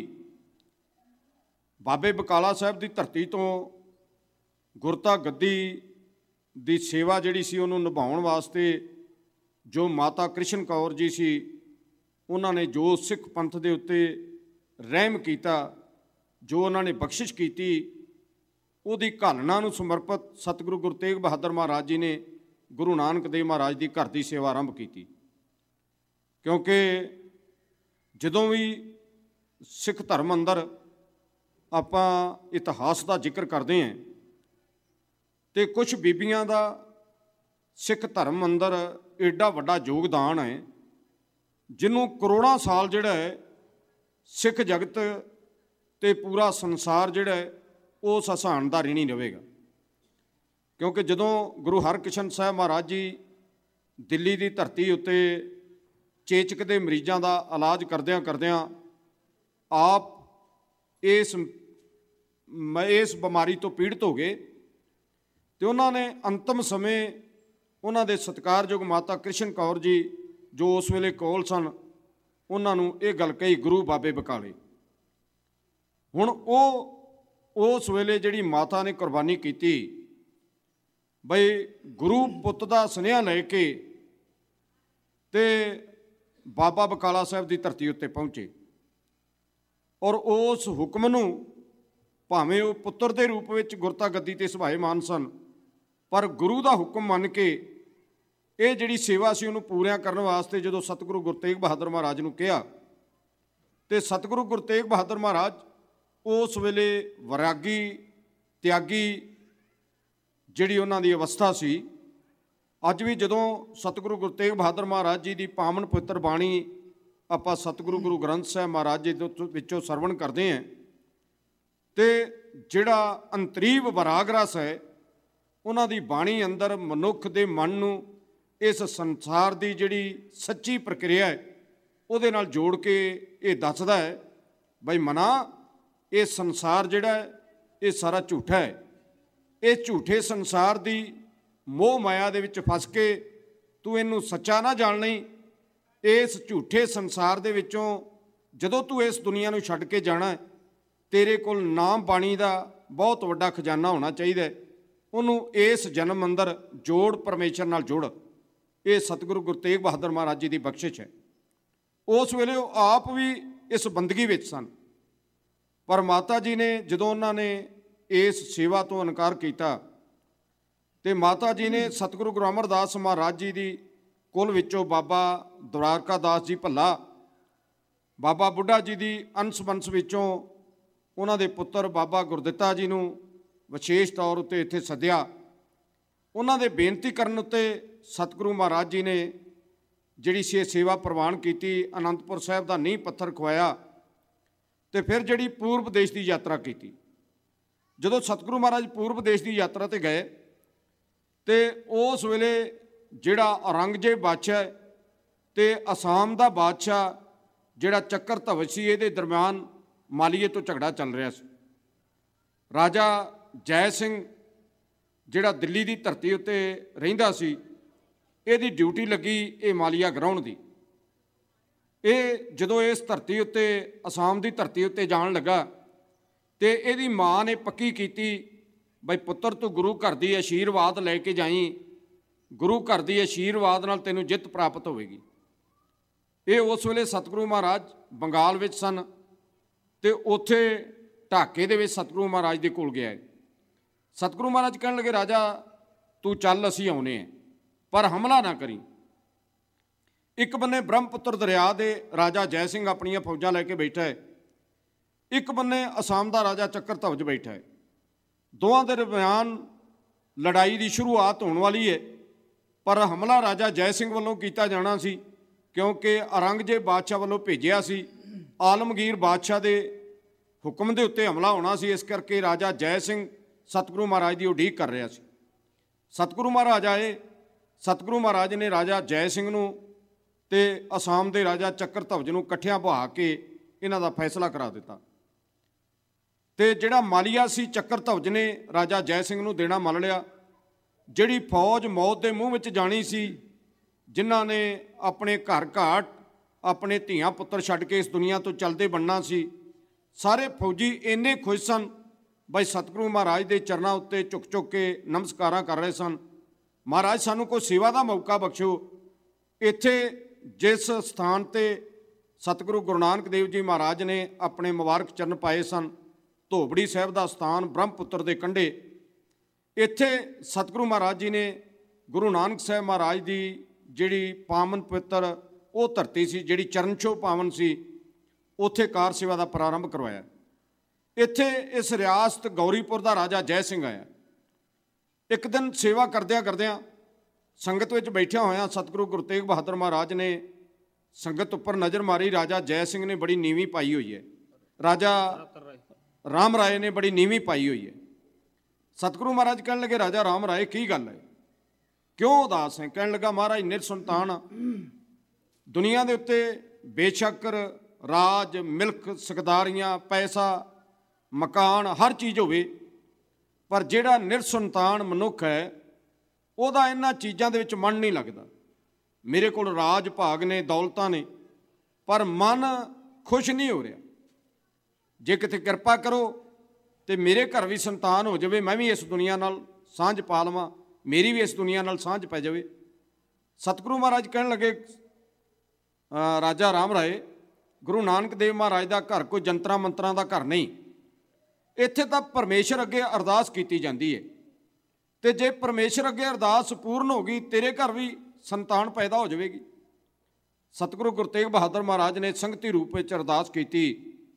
[SPEAKER 2] ਬਾਬੇ ਬਕਾਲਾ ਸਾਹਿਬ ਦੀ ਧਰਤੀ ਤੋਂ ਗੁਰਤਾ ਗੱਦੀ ਦੀ ਸੇਵਾ ਜਿਹੜੀ ਸੀ ਉਹਨੂੰ ਨਿਭਾਉਣ ਵਾਸਤੇ ਜੋ ਮਾਤਾ ਕ੍ਰਿਸ਼ਨ ਕੌਰ ਜੀ ਸੀ, ਉਹਨਾਂ ਨੇ ਜੋ ਸਿੱਖ ਪੰਥ ਦੇ ਉੱਤੇ ਰਹਿਮ ਕੀਤਾ, ਜੋ ਉਹਨਾਂ ਨੇ ਬਖਸ਼ਿਸ਼ ਕੀਤੀ, ਉਹਦੀ ਘਾਲਣਾ ਨੂੰ ਸਮਰਪਿਤ ਸਤਿਗੁਰੂ ਗੁਰੂ ਤੇਗ ਬਹਾਦਰ ਮਹਾਰਾਜ ਜੀ ਨੇ ਗੁਰੂ ਨਾਨਕ ਦੇਵ ਮਹਾਰਾਜ ਦੀ ਘਰ ਦੀ ਸੇਵਾ ਆਰੰਭ ਕੀਤੀ। ਕਿਉਂਕਿ ਜਦੋਂ ਵੀ ਸਿੱਖ ਧਰਮ ਅੰਦਰ ਆਪਾਂ ਇਤਿਹਾਸ ਦਾ ਜ਼ਿਕਰ ਕਰਦੇ ਹਾਂ, ਤੇ ਕੁਝ ਬੀਬੀਆਂ ਦਾ ਸਿੱਖ ਧਰਮ ਅੰਦਰ ਏਡਾ ਵੱਡਾ ਯੋਗਦਾਨ ਹੈ, ਜਿਹਨੂੰ ਕਰੋੜਾਂ ਸਾਲ ਜਿਹੜਾ ਹੈ ਸਿੱਖ ਜਗਤ ਤੇ ਪੂਰਾ ਸੰਸਾਰ ਜਿਹੜਾ ਹੈ ਉਸ ਹਸਾਨ ਦਾ ਰਿਣੀ ਰਹੇਗਾ। ਕਿਉਂਕਿ ਜਦੋਂ ਗੁਰੂ ਹਰਕ੍ਰਿਸ਼ਨ ਸਾਹਿਬ ਮਹਾਰਾਜ ਜੀ ਦਿੱਲੀ ਦੀ ਧਰਤੀ ਉੱਤੇ ਚੇਚਕ ਦੇ ਮਰੀਜ਼ਾਂ ਦਾ ਇਲਾਜ ਕਰਦਿਆਂ ਕਰਦਿਆਂ ਆਪ ਇਸ ਬਿਮਾਰੀ ਤੋਂ ਪੀੜਤ ਹੋ ਗਏ, ਤੇ ਉਹਨਾਂ ਨੇ ਅੰਤਮ ਸਮੇਂ ਉਹਨਾਂ ਦੇ ਸਤਿਕਾਰਯੋਗ ਮਾਤਾ ਕ੍ਰਿਸ਼ਨ ਕੌਰ ਜੀ ਜੋ ਉਸ ਵੇਲੇ ਕੋਲ ਸਨ, ਉਹਨਾਂ ਨੂੰ ਇਹ ਗੱਲ ਕਹੀ, ਗੁਰੂ ਬਾਬੇ ਬਕਾਲੇ। ਹੁਣ ਉਸ ਵੇਲੇ ਜਿਹੜੀ ਮਾਤਾ ਨੇ ਕੁਰਬਾਨੀ ਕੀਤੀ, ਬਈ ਗੁਰੂ ਪੁੱਤ ਦਾ ਸੁਨੇਹਾ ਲੈ ਕੇ ਤੇ ਬਾਬਾ ਬਕਾਲਾ ਸਾਹਿਬ ਦੀ ਧਰਤੀ ਉੱਤੇ ਪਹੁੰਚੇ, ਔਰ ਉਸ ਹੁਕਮ ਨੂੰ ਭਾਵੇਂ ਉਹ ਪੁੱਤਰ ਦੇ ਰੂਪ ਵਿੱਚ ਗੁਰਤਾ ਗੱਦੀ ਤੇ ਸੁਭਾਏਮਾਨ ਸਨ, ਪਰ ਗੁਰੂ ਦਾ ਹੁਕਮ ਮੰਨ ਕੇ ਇਹ ਜਿਹੜੀ ਸੇਵਾ ਸੀ ਉਹਨੂੰ ਪੂਰੀਆਂ ਕਰਨ ਵਾਸਤੇ ਜਦੋਂ ਸਤਿਗੁਰੂ ਗੁਰੂ ਤੇਗ ਬਹਾਦਰ ਮਹਾਰਾਜ ਨੂੰ ਕਿਹਾ, ਤੇ ਸਤਿਗੁਰੂ ਗੁਰੂ ਤੇਗ ਬਹਾਦਰ ਮਹਾਰਾਜ ਉਸ ਵੇਲੇ ਵੈਰਾਗੀ ਤਿਆਗੀ ਜਿਹੜੀ ਉਹਨਾਂ ਦੀ ਅਵਸਥਾ ਸੀ। ਅੱਜ ਵੀ ਜਦੋਂ ਸਤਿਗੁਰੂ ਗੁਰੂ ਤੇਗ ਬਹਾਦਰ ਮਹਾਰਾਜ ਜੀ ਦੀ ਪਾਵਨ ਪਵਿੱਤਰ ਬਾਣੀ ਆਪਾਂ ਸਤਿਗੁਰੂ ਗੁਰੂ ਗ੍ਰੰਥ ਸਾਹਿਬ ਮਹਾਰਾਜ ਜੀ ਦੇ ਵਿੱਚੋਂ ਸਰਵਣ ਕਰਦੇ ਹਾਂ, ਤੇ ਜਿਹੜਾ ਅੰਤਰੀਵ ਵਰਾਗ ਰਸ ਹੈ ਉਹਨਾਂ ਦੀ ਬਾਣੀ ਅੰਦਰ ਮਨੁੱਖ ਦੇ ਮਨ ਨੂੰ ਇਸ ਸੰਸਾਰ ਦੀ ਜਿਹੜੀ ਸੱਚੀ ਪ੍ਰਕਿਰਿਆ ਹੈ ਉਹਦੇ ਨਾਲ ਜੋੜ ਕੇ ਇਹ ਦੱਸਦਾ ਹੈ, ਬਈ ਮਨਾ, ਇਹ ਸੰਸਾਰ ਜਿਹੜਾ ਹੈ ਇਹ ਸਾਰਾ ਝੂਠਾ ਹੈ। ਇਹ ਝੂਠੇ ਸੰਸਾਰ ਦੀ ਮੋਹ ਮਾਇਆ ਦੇ ਵਿੱਚ ਫਸ ਕੇ ਤੂੰ ਇਹਨੂੰ ਸੱਚਾ ਨਾ ਜਾਣ ਲਈ। ਇਸ ਝੂਠੇ ਸੰਸਾਰ ਦੇ ਵਿੱਚੋਂ ਜਦੋਂ ਤੂੰ ਇਸ ਦੁਨੀਆ ਨੂੰ ਛੱਡ ਕੇ ਜਾਣਾ, ਤੇਰੇ ਕੋਲ ਨਾਮ ਬਾਣੀ ਦਾ ਬਹੁਤ ਵੱਡਾ ਖਜ਼ਾਨਾ ਹੋਣਾ ਚਾਹੀਦਾ, ਉਹਨੂੰ ਇਸ ਜਨਮ ਅੰਦਰ ਜੋੜ, ਪਰਮੇਸ਼ਰ ਨਾਲ ਜੋੜ। ਇਹ ਸਤਿਗੁਰੂ ਗੁਰੂ ਤੇਗ ਬਹਾਦਰ ਮਹਾਰਾਜ ਜੀ ਦੀ ਬਖਸ਼ਿਸ਼ ਹੈ। ਉਸ ਵੇਲੇ ਉਹ ਆਪ ਵੀ ਇਸ ਬੰਦਗੀ ਵਿੱਚ ਸਨ, ਪਰ ਮਾਤਾ ਜੀ ਨੇ ਜਦੋਂ ਉਹਨਾਂ ਨੇ ਇਸ ਸੇਵਾ ਤੋਂ ਇਨਕਾਰ ਕੀਤਾ, ਤੇ ਮਾਤਾ ਜੀ ਨੇ ਸਤਿਗੁਰੂ ਗੁਰੂ ਅਮਰਦਾਸ ਮਹਾਰਾਜ ਜੀ ਦੀ ਕੁਲ ਵਿੱਚੋਂ ਬਾਬਾ ਦਵਾਰਕਾ ਦਾਸ ਜੀ ਭੱਲਾ, ਬਾਬਾ ਬੁੱਢਾ ਜੀ ਦੀ ਅੰਸ਼ ਬੰਸ਼ ਵਿੱਚੋਂ ਉਹਨਾਂ ਦੇ ਪੁੱਤਰ ਬਾਬਾ ਗੁਰਦਿੱਤਾ ਜੀ ਨੂੰ ਵਿਸ਼ੇਸ਼ ਤੌਰ ਉੱਤੇ ਇੱਥੇ ਸੱਦਿਆ। ਉਹਨਾਂ ਦੇ ਬੇਨਤੀ ਕਰਨ ਉੱਤੇ ਸਤਿਗੁਰੂ ਮਹਾਰਾਜ ਜੀ ਨੇ ਜਿਹੜੀ ਸੀ ਸੇਵਾ ਪ੍ਰਵਾਨ ਕੀਤੀ, ਅਨੰਦਪੁਰ ਸਾਹਿਬ ਦਾ ਨੀਂਹ ਪੱਥਰ ਖਵਾਇਆ, ਤੇ ਫਿਰ ਜਿਹੜੀ ਪੂਰਬ ਦੇਸ਼ ਦੀ ਯਾਤਰਾ ਕੀਤੀ। ਜਦੋਂ ਸਤਿਗੁਰੂ ਮਹਾਰਾਜ ਪੂਰਬ ਦੇਸ਼ ਦੀ ਯਾਤਰਾ 'ਤੇ ਗਏ, ਤੇ ਉਸ ਵੇਲੇ ਜਿਹੜਾ ਔਰੰਗਜ਼ੇਬ ਬਾਦਸ਼ਾਹ ਤੇ ਅਸਾਮ ਦਾ ਬਾਦਸ਼ਾਹ ਜਿਹੜਾ ਚੱਕਰ ਧਵਜ ਸੀ, ਇਹਦੇ ਦਰਮਿਆਨ ਮਾਲੀਏ ਤੋਂ ਝਗੜਾ ਚੱਲ ਰਿਹਾ ਸੀ। ਰਾਜਾ ਜੈ ਸਿੰਘ ਜਿਹੜਾ ਦਿੱਲੀ ਦੀ ਧਰਤੀ ਉੱਤੇ ਰਹਿੰਦਾ ਸੀ, ਇਹਦੀ ਡਿਊਟੀ ਲੱਗੀ ਇਹ ਮਾਲੀਆ ਗਰਾਉਣ ਦੀ। ਇਹ ਜਦੋਂ ਇਸ ਧਰਤੀ ਉੱਤੇ ਅਸਾਮ ਦੀ ਧਰਤੀ ਉੱਤੇ ਜਾਣ ਲੱਗਾ ਤੇ ਇਹਦੀ ਮਾਂ ਨੇ ਪੱਕੀ ਕੀਤੀ, ਬਈ ਪੁੱਤਰ ਤੂੰ ਗੁਰੂ ਘਰ ਦੀ ਆਸ਼ੀਰਵਾਦ ਲੈ ਕੇ ਜਾਈਂ, ਗੁਰੂ ਘਰ ਦੀ ਆਸ਼ੀਰਵਾਦ ਨਾਲ ਤੈਨੂੰ ਜਿੱਤ ਪ੍ਰਾਪਤ ਹੋਵੇਗੀ। ਇਹ ਉਸ ਵੇਲੇ ਸਤਿਗੁਰੂ ਮਹਾਰਾਜ ਬੰਗਾਲ ਵਿੱਚ ਸਨ ਤੇ ਉੱਥੇ ਢਾਕੇ ਦੇ ਵਿੱਚ ਸਤਿਗੁਰੂ ਮਹਾਰਾਜ ਦੇ ਕੋਲ ਗਿਆ। ਸਤਿਗੁਰੂ ਮਹਾਰਾਜ ਕਹਿਣ ਲੱਗੇ, ਰਾਜਾ ਤੂੰ ਚੱਲ, ਅਸੀਂ ਆਉਨੇ ਹਾਂ, ਪਰ ਹਮਲਾ ਨਾ ਕਰੀ। ਇੱਕ ਬੰਨੇ ਬ੍ਰਹਮਪੁੱਤਰ ਦਰਿਆ ਦੇ ਰਾਜਾ ਜੈ ਸਿੰਘ ਆਪਣੀਆਂ ਫੌਜਾਂ ਲੈ ਕੇ ਬੈਠਾ ਹੈ, ਇੱਕ ਬੰਨੇ ਅਸਾਮ ਦਾ ਰਾਜਾ ਚੱਕਰ ਧਵਜ ਬੈਠਾ ਹੈ। ਦੋਵਾਂ ਦੇ ਦਰਮਿਆਨ ਲੜਾਈ ਦੀ ਸ਼ੁਰੂਆਤ ਹੋਣ ਵਾਲੀ ਹੈ, ਪਰ ਹਮਲਾ ਰਾਜਾ ਜੈ ਸਿੰਘ ਵੱਲੋਂ ਕੀਤਾ ਜਾਣਾ ਸੀ, ਕਿਉਂਕਿ ਔਰੰਗਜ਼ੇਬ ਬਾਦਸ਼ਾਹ ਵੱਲੋਂ ਭੇਜਿਆ ਸੀ। ਆਲਮਗੀਰ ਬਾਦਸ਼ਾਹ ਦੇ ਹੁਕਮ ਦੇ ਉੱਤੇ ਹਮਲਾ ਹੋਣਾ ਸੀ, ਇਸ ਕਰਕੇ ਰਾਜਾ ਜੈ ਸਿੰਘ ਸਤਿਗੁਰੂ ਮਹਾਰਾਜ ਦੀ ਉਡੀਕ ਕਰ ਰਿਹਾ ਸੀ। ਸਤਿਗੁਰੂ ਮਹਾਰਾਜ ਆਏ। ਸਤਿਗੁਰੂ ਮਹਾਰਾਜ ਨੇ ਰਾਜਾ ਜੈ ਸਿੰਘ ਨੂੰ ਤੇ ਅਸਾਮ ਦੇ ਰਾਜਾ ਚੱਕਰ ਧਵਜ ਨੂੰ ਇਕੱਠਿਆਂ ਬਹਾ ਕੇ ਇਹਨਾਂ ਦਾ ਫੈਸਲਾ ਕਰਾ ਦਿੱਤਾ। ਤੇ ਜਿਹੜਾ ਮਾਲੀਆ ਸੀ, ਚੱਕਰ ਧਵਜ ਨੇ ਰਾਜਾ ਜੈ ਸਿੰਘ ਨੂੰ ਦੇਣਾ ਮੰਨ ਲਿਆ। ਜਿਹੜੀ ਫੌਜ ਮੌਤ ਦੇ ਮੂੰਹ ਵਿੱਚ ਜਾਣੀ ਸੀ, ਜਿਨ੍ਹਾਂ ਨੇ ਆਪਣੇ ਘਰ ਘਾਟ, ਆਪਣੇ ਧੀਆਂ ਪੁੱਤਰ ਛੱਡ ਕੇ ਇਸ ਦੁਨੀਆ ਤੋਂ ਚੱਲਦੇ ਬਣਨਾ ਸੀ, ਸਾਰੇ ਫੌਜੀ ਇੰਨੇ ਖੁਸ਼ ਸਨ, ਬਈ ਸਤਿਗੁਰੂ ਮਹਾਰਾਜ ਦੇ ਚਰਨਾਂ ਉੱਤੇ ਝੁਕ ਝੁਕ ਕੇ ਨਮਸਕਾਰਾਂ ਕਰ ਰਹੇ ਸਨ। ਮਹਾਰਾਜ ਸਾਨੂੰ ਕੋਈ ਸੇਵਾ ਦਾ ਮੌਕਾ ਬਖਸ਼ੋ। ਇੱਥੇ ਜਿਸ ਸਥਾਨ 'ਤੇ ਸਤਿਗੁਰੂ ਗੁਰੂ ਨਾਨਕ ਦੇਵ ਜੀ ਮਹਾਰਾਜ ਨੇ ਆਪਣੇ ਮੁਬਾਰਕ ਚਰਨ ਪਾਏ ਸਨ, ਧੋਬੜੀ ਸਾਹਿਬ ਦਾ ਸਥਾਨ ਬ੍ਰਹਮਪੁੱਤਰ ਦੇ ਕੰਢੇ, ਇੱਥੇ ਸਤਿਗੁਰੂ ਮਹਾਰਾਜ ਜੀ ਨੇ ਗੁਰੂ ਨਾਨਕ ਸਾਹਿਬ ਮਹਾਰਾਜ ਦੀ ਜਿਹੜੀ ਪਾਵਨ ਪਵਿੱਤਰ ਉਹ ਧਰਤੀ ਸੀ, ਜਿਹੜੀ ਚਰਨ ਛੋਹ ਪਾਵਨ ਸੀ, ਉੱਥੇ ਕਾਰ ਸੇਵਾ ਦਾ ਪ੍ਰਾਰੰਭ ਕਰਵਾਇਆ। ਇੱਥੇ ਇਸ ਰਿਆਸਤ ਗੌਰੀਪੁਰ ਦਾ ਰਾਜਾ ਜੈ ਸਿੰਘ ਆਇਆ। ਇੱਕ ਦਿਨ ਸੇਵਾ ਕਰਦਿਆਂ ਕਰਦਿਆਂ ਸੰਗਤ ਵਿੱਚ ਬੈਠਿਆ ਹੋਇਆਂ ਸਤਿਗੁਰੂ ਗੁਰੂ ਤੇਗ ਬਹਾਦਰ ਮਹਾਰਾਜ ਨੇ ਸੰਗਤ ਉੱਪਰ ਨਜ਼ਰ ਮਾਰੀ। ਰਾਜਾ ਜੈ ਸਿੰਘ ਨੇ ਬੜੀ ਨੀਵੀਂ ਪਾਈ ਹੋਈ ਹੈ, ਰਾਜਾ ਰਾਮ ਰਾਏ ਨੇ ਬੜੀ ਨੀਵੀਂ ਪਾਈ ਹੋਈ ਹੈ। ਸਤਿਗੁਰੂ ਮਹਾਰਾਜ ਕਹਿਣ ਲੱਗੇ, ਰਾਜਾ ਰਾਮ ਰਾਏ ਕੀ ਗੱਲ ਹੈ, ਕਿਉਂ ਉਦਾਸ ਹੈ? ਕਹਿਣ ਲੱਗਾ, ਮਹਾਰਾਜ ਨਿਰਸੰਤਾਨ, ਦੁਨੀਆ ਦੇ ਉੱਤੇ ਬੇਸ਼ੱਕ ਰਾਜ, ਮਿਲਕ, ਸਕਦਾਰੀਆਂ, ਪੈਸਾ, ਮਕਾਨ, ਹਰ ਚੀਜ਼ ਹੋਵੇ, ਪਰ ਜਿਹੜਾ ਨਿਰਸੰਤਾਨ ਮਨੁੱਖ ਹੈ ਉਹਦਾ ਇਹਨਾਂ ਚੀਜ਼ਾਂ ਦੇ ਵਿੱਚ ਮਨ ਨਹੀਂ ਲੱਗਦਾ। ਮੇਰੇ ਕੋਲ ਰਾਜ ਭਾਗ ਨੇ, ਦੌਲਤਾਂ ਨੇ, ਪਰ ਮਨ ਖੁਸ਼ ਨਹੀਂ ਹੋ ਰਿਹਾ। ਜੇ ਕਿਤੇ ਕਿਰਪਾ ਕਰੋ ਤੇ ਮੇਰੇ ਘਰ ਵੀ ਸੰਤਾਨ ਹੋ ਜਾਵੇ, ਮੈਂ ਵੀ ਇਸ ਦੁਨੀਆ ਨਾਲ ਸਾਂਝ ਪਾ ਲਵਾਂ, ਮੇਰੀ ਵੀ ਇਸ ਦੁਨੀਆ ਨਾਲ ਸਾਂਝ ਪੈ ਜਾਵੇ। ਸਤਿਗੁਰੂ ਮਹਾਰਾਜ ਕਹਿਣ ਲੱਗੇ, ਰਾਜਾ ਰਾਮ ਰਾਏ, ਗੁਰੂ ਨਾਨਕ ਦੇਵ ਮਹਾਰਾਜ ਦਾ ਘਰ ਕੋਈ ਜੰਤਰਾਂ ਮੰਤਰਾਂ ਦਾ ਘਰ ਨਹੀਂ। ਇੱਥੇ ਤਾਂ ਪਰਮੇਸ਼ਰ ਅੱਗੇ ਅਰਦਾਸ ਕੀਤੀ ਜਾਂਦੀ ਹੈ, ਤੇ ਜੇ ਪਰਮੇਸ਼ਰ ਅੱਗੇ ਅਰਦਾਸ ਪੂਰਨ ਹੋ ਗਈ, ਤੇਰੇ ਘਰ ਵੀ ਸੰਤਾਨ ਪੈਦਾ ਹੋ ਜਾਵੇਗੀ। ਸਤਿਗੁਰੂ ਗੁਰੂ ਤੇਗ ਬਹਾਦਰ ਮਹਾਰਾਜ ਨੇ ਸੰਗਤੀ ਰੂਪ ਵਿੱਚ ਅਰਦਾਸ ਕੀਤੀ।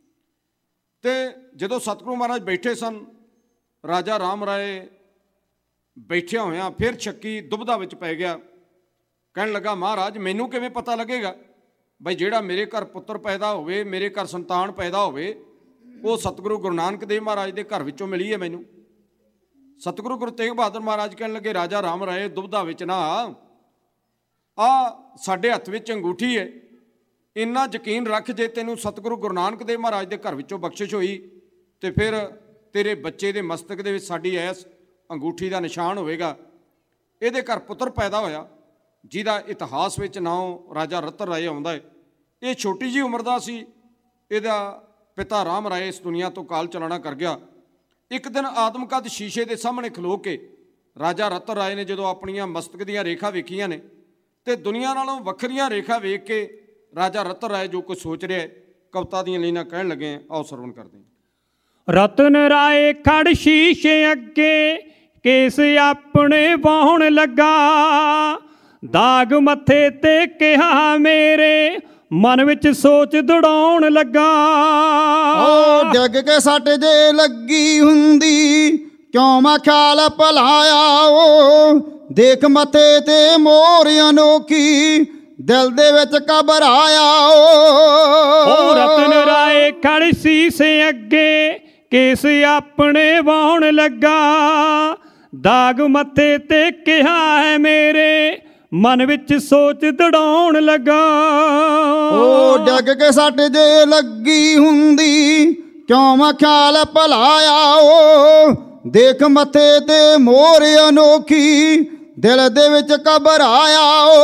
[SPEAKER 2] ਤੇ ਜਦੋਂ ਸਤਿਗੁਰੂ ਮਹਾਰਾਜ ਬੈਠੇ ਸਨ, ਰਾਜਾ ਰਾਮ ਰਾਏ ਬੈਠਿਆ ਹੋਇਆਂ ਫਿਰ ਸ਼ੱਕੀ ਦੁਬਿਧਾ ਵਿੱਚ ਪੈ ਗਿਆ। ਕਹਿਣ ਲੱਗਾ, ਮਹਾਰਾਜ ਮੈਨੂੰ ਕਿਵੇਂ ਪਤਾ ਲੱਗੇਗਾ ਬਈ ਜਿਹੜਾ ਮੇਰੇ ਘਰ ਪੁੱਤਰ ਪੈਦਾ ਹੋਵੇ, ਮੇਰੇ ਘਰ ਸੰਤਾਨ ਪੈਦਾ ਹੋਵੇ, ਉਹ ਸਤਿਗੁਰੂ ਗੁਰੂ ਨਾਨਕ ਦੇਵ ਮਹਾਰਾਜ ਦੇ ਘਰ ਵਿੱਚੋਂ ਮਿਲੀ ਹੈ ਮੈਨੂੰ। ਸਤਿਗੁਰੂ ਗੁਰੂ ਤੇਗ ਬਹਾਦਰ ਮਹਾਰਾਜ ਕਹਿਣ ਲੱਗੇ, ਰਾਜਾ ਰਾਮ ਰਾਏ ਦੁਬਿਧਾ ਵਿੱਚ ਨਾ ਆ, ਸਾਡੇ ਹੱਥ ਵਿੱਚ ਅੰਗੂਠੀ ਹੈ, ਇੰਨਾ ਯਕੀਨ ਰੱਖ, ਜੇ ਤੈਨੂੰ ਸਤਿਗੁਰੂ ਗੁਰੂ ਨਾਨਕ ਦੇਵ ਮਹਾਰਾਜ ਦੇ ਘਰ ਵਿੱਚੋਂ ਬਖਸ਼ਿਸ਼ ਹੋਈ ਤੇ ਫਿਰ ਤੇਰੇ ਬੱਚੇ ਦੇ ਮਸਤਕ ਦੇ ਵਿੱਚ ਸਾਡੀ ਇਸ ਅੰਗੂਠੀ ਦਾ ਨਿਸ਼ਾਨ ਹੋਵੇਗਾ। ਇਹਦੇ ਘਰ ਪੁੱਤਰ ਪੈਦਾ ਹੋਇਆ, ਜਿਹਦਾ ਇਤਿਹਾਸ ਵਿੱਚ ਨਾਂ ਰਾਜਾ ਰਤਨ ਰਾਏ ਆਉਂਦਾ ਹੈ। ਇਹ ਛੋਟੀ ਜਿਹੀ ਉਮਰ ਦਾ ਸੀ, ਇਹਦਾ ਪਿਤਾ ਰਾਮ ਰਾਏ ਇਸ ਦੁਨੀਆ ਤੋਂ ਕਾਲ ਚਲਾਣਾ ਕਰ ਗਿਆ। ਇੱਕ ਦਿਨ ਆਦਮਕਦ ਸ਼ੀਸ਼ੇ ਦੇ ਸਾਹਮਣੇ ਖਲੋ ਕੇ ਰਾਜਾ ਰਤਨ ਰਾਏ ਨੇ ਜਦੋਂ ਆਪਣੀਆਂ ਮਸਤਕ ਦੀਆਂ ਰੇਖਾ ਵੇਖੀਆਂ ਨੇ, ਤੇ ਦੁਨੀਆ ਨਾਲੋਂ ਵੱਖਰੀਆਂ ਰੇਖਾ ਵੇਖ ਕੇ ਰਾਜਾ ਰਤਨ ਰਾਏ ਜੋ ਕੁਝ ਸੋਚ ਰਿਹਾ, ਕਵਿਤਾ ਦੀਆਂ ਲਾਈਨਾਂ ਕਹਿਣ ਲੱਗੇ, ਆਓ ਸਰਵਣ ਕਰਦੇ ਹਾਂ।
[SPEAKER 1] ਰਤਨ ਰਾਏ ਖੜ ਸ਼ੀਸ਼ੇ ਅੱਗੇ, ਕੇਸ ਆਪਣੇ ਵਾਹੁਣ ਲੱਗਾ, ਦਾਗ ਮੱਥੇ ਤੇ ਕਿਹਾ ਮੇਰੇ, ਮਨ ਵਿੱਚ ਸੋਚ ਦੜਾਉਣ ਲੱਗਾ।
[SPEAKER 3] ਓ ਡਿੱਗ ਕੇ ਸੱਟ ਜੇ ਲੱਗੀ ਹੁੰਦੀ, ਕਿਉਂ ਮੈਂ ਖਿਆਲ ਭਲਾਇਆ ਓ, ਦੇਖ ਮੱਥੇ ਤੇ ਮੋਰ ਅਨੋਖੀ, ਦਿਲ ਦੇ ਵਿੱਚ ਘਬਰਾਇਆ ਓ।
[SPEAKER 1] ਰਤਨ ਰਾਏ ਖੜ ਸ਼ੀਸ਼ੇ ਅੱਗੇ, ਕੇਸ ਆਪਣੇ ਵਾਹੁਣ ਲੱਗਾ, ਦਾਗ ਮੱਥੇ ਤੇ ਕਿਹਾ ਹੈ ਮੇਰੇ, ਮਨ ਵਿੱਚ ਸੋਚ ਦੜਾਉਣ ਲੱਗਾ।
[SPEAKER 3] ਉਹ ਡਿੱਗ ਕੇ ਸੱਟ ਜੇ ਲੱਗੀ ਹੁੰਦੀ, ਕਿਉਂ ਮੈਂ ਖਿਆਲ ਭਲਾਇਆ। ਉਹ ਦੇਖ ਮੱਥੇ ਤੇ ਮੋਹਰ ਅਨੋਖੀ, ਦਿਲ ਦੇ ਵਿੱਚ ਘਬਰਾਇਆ।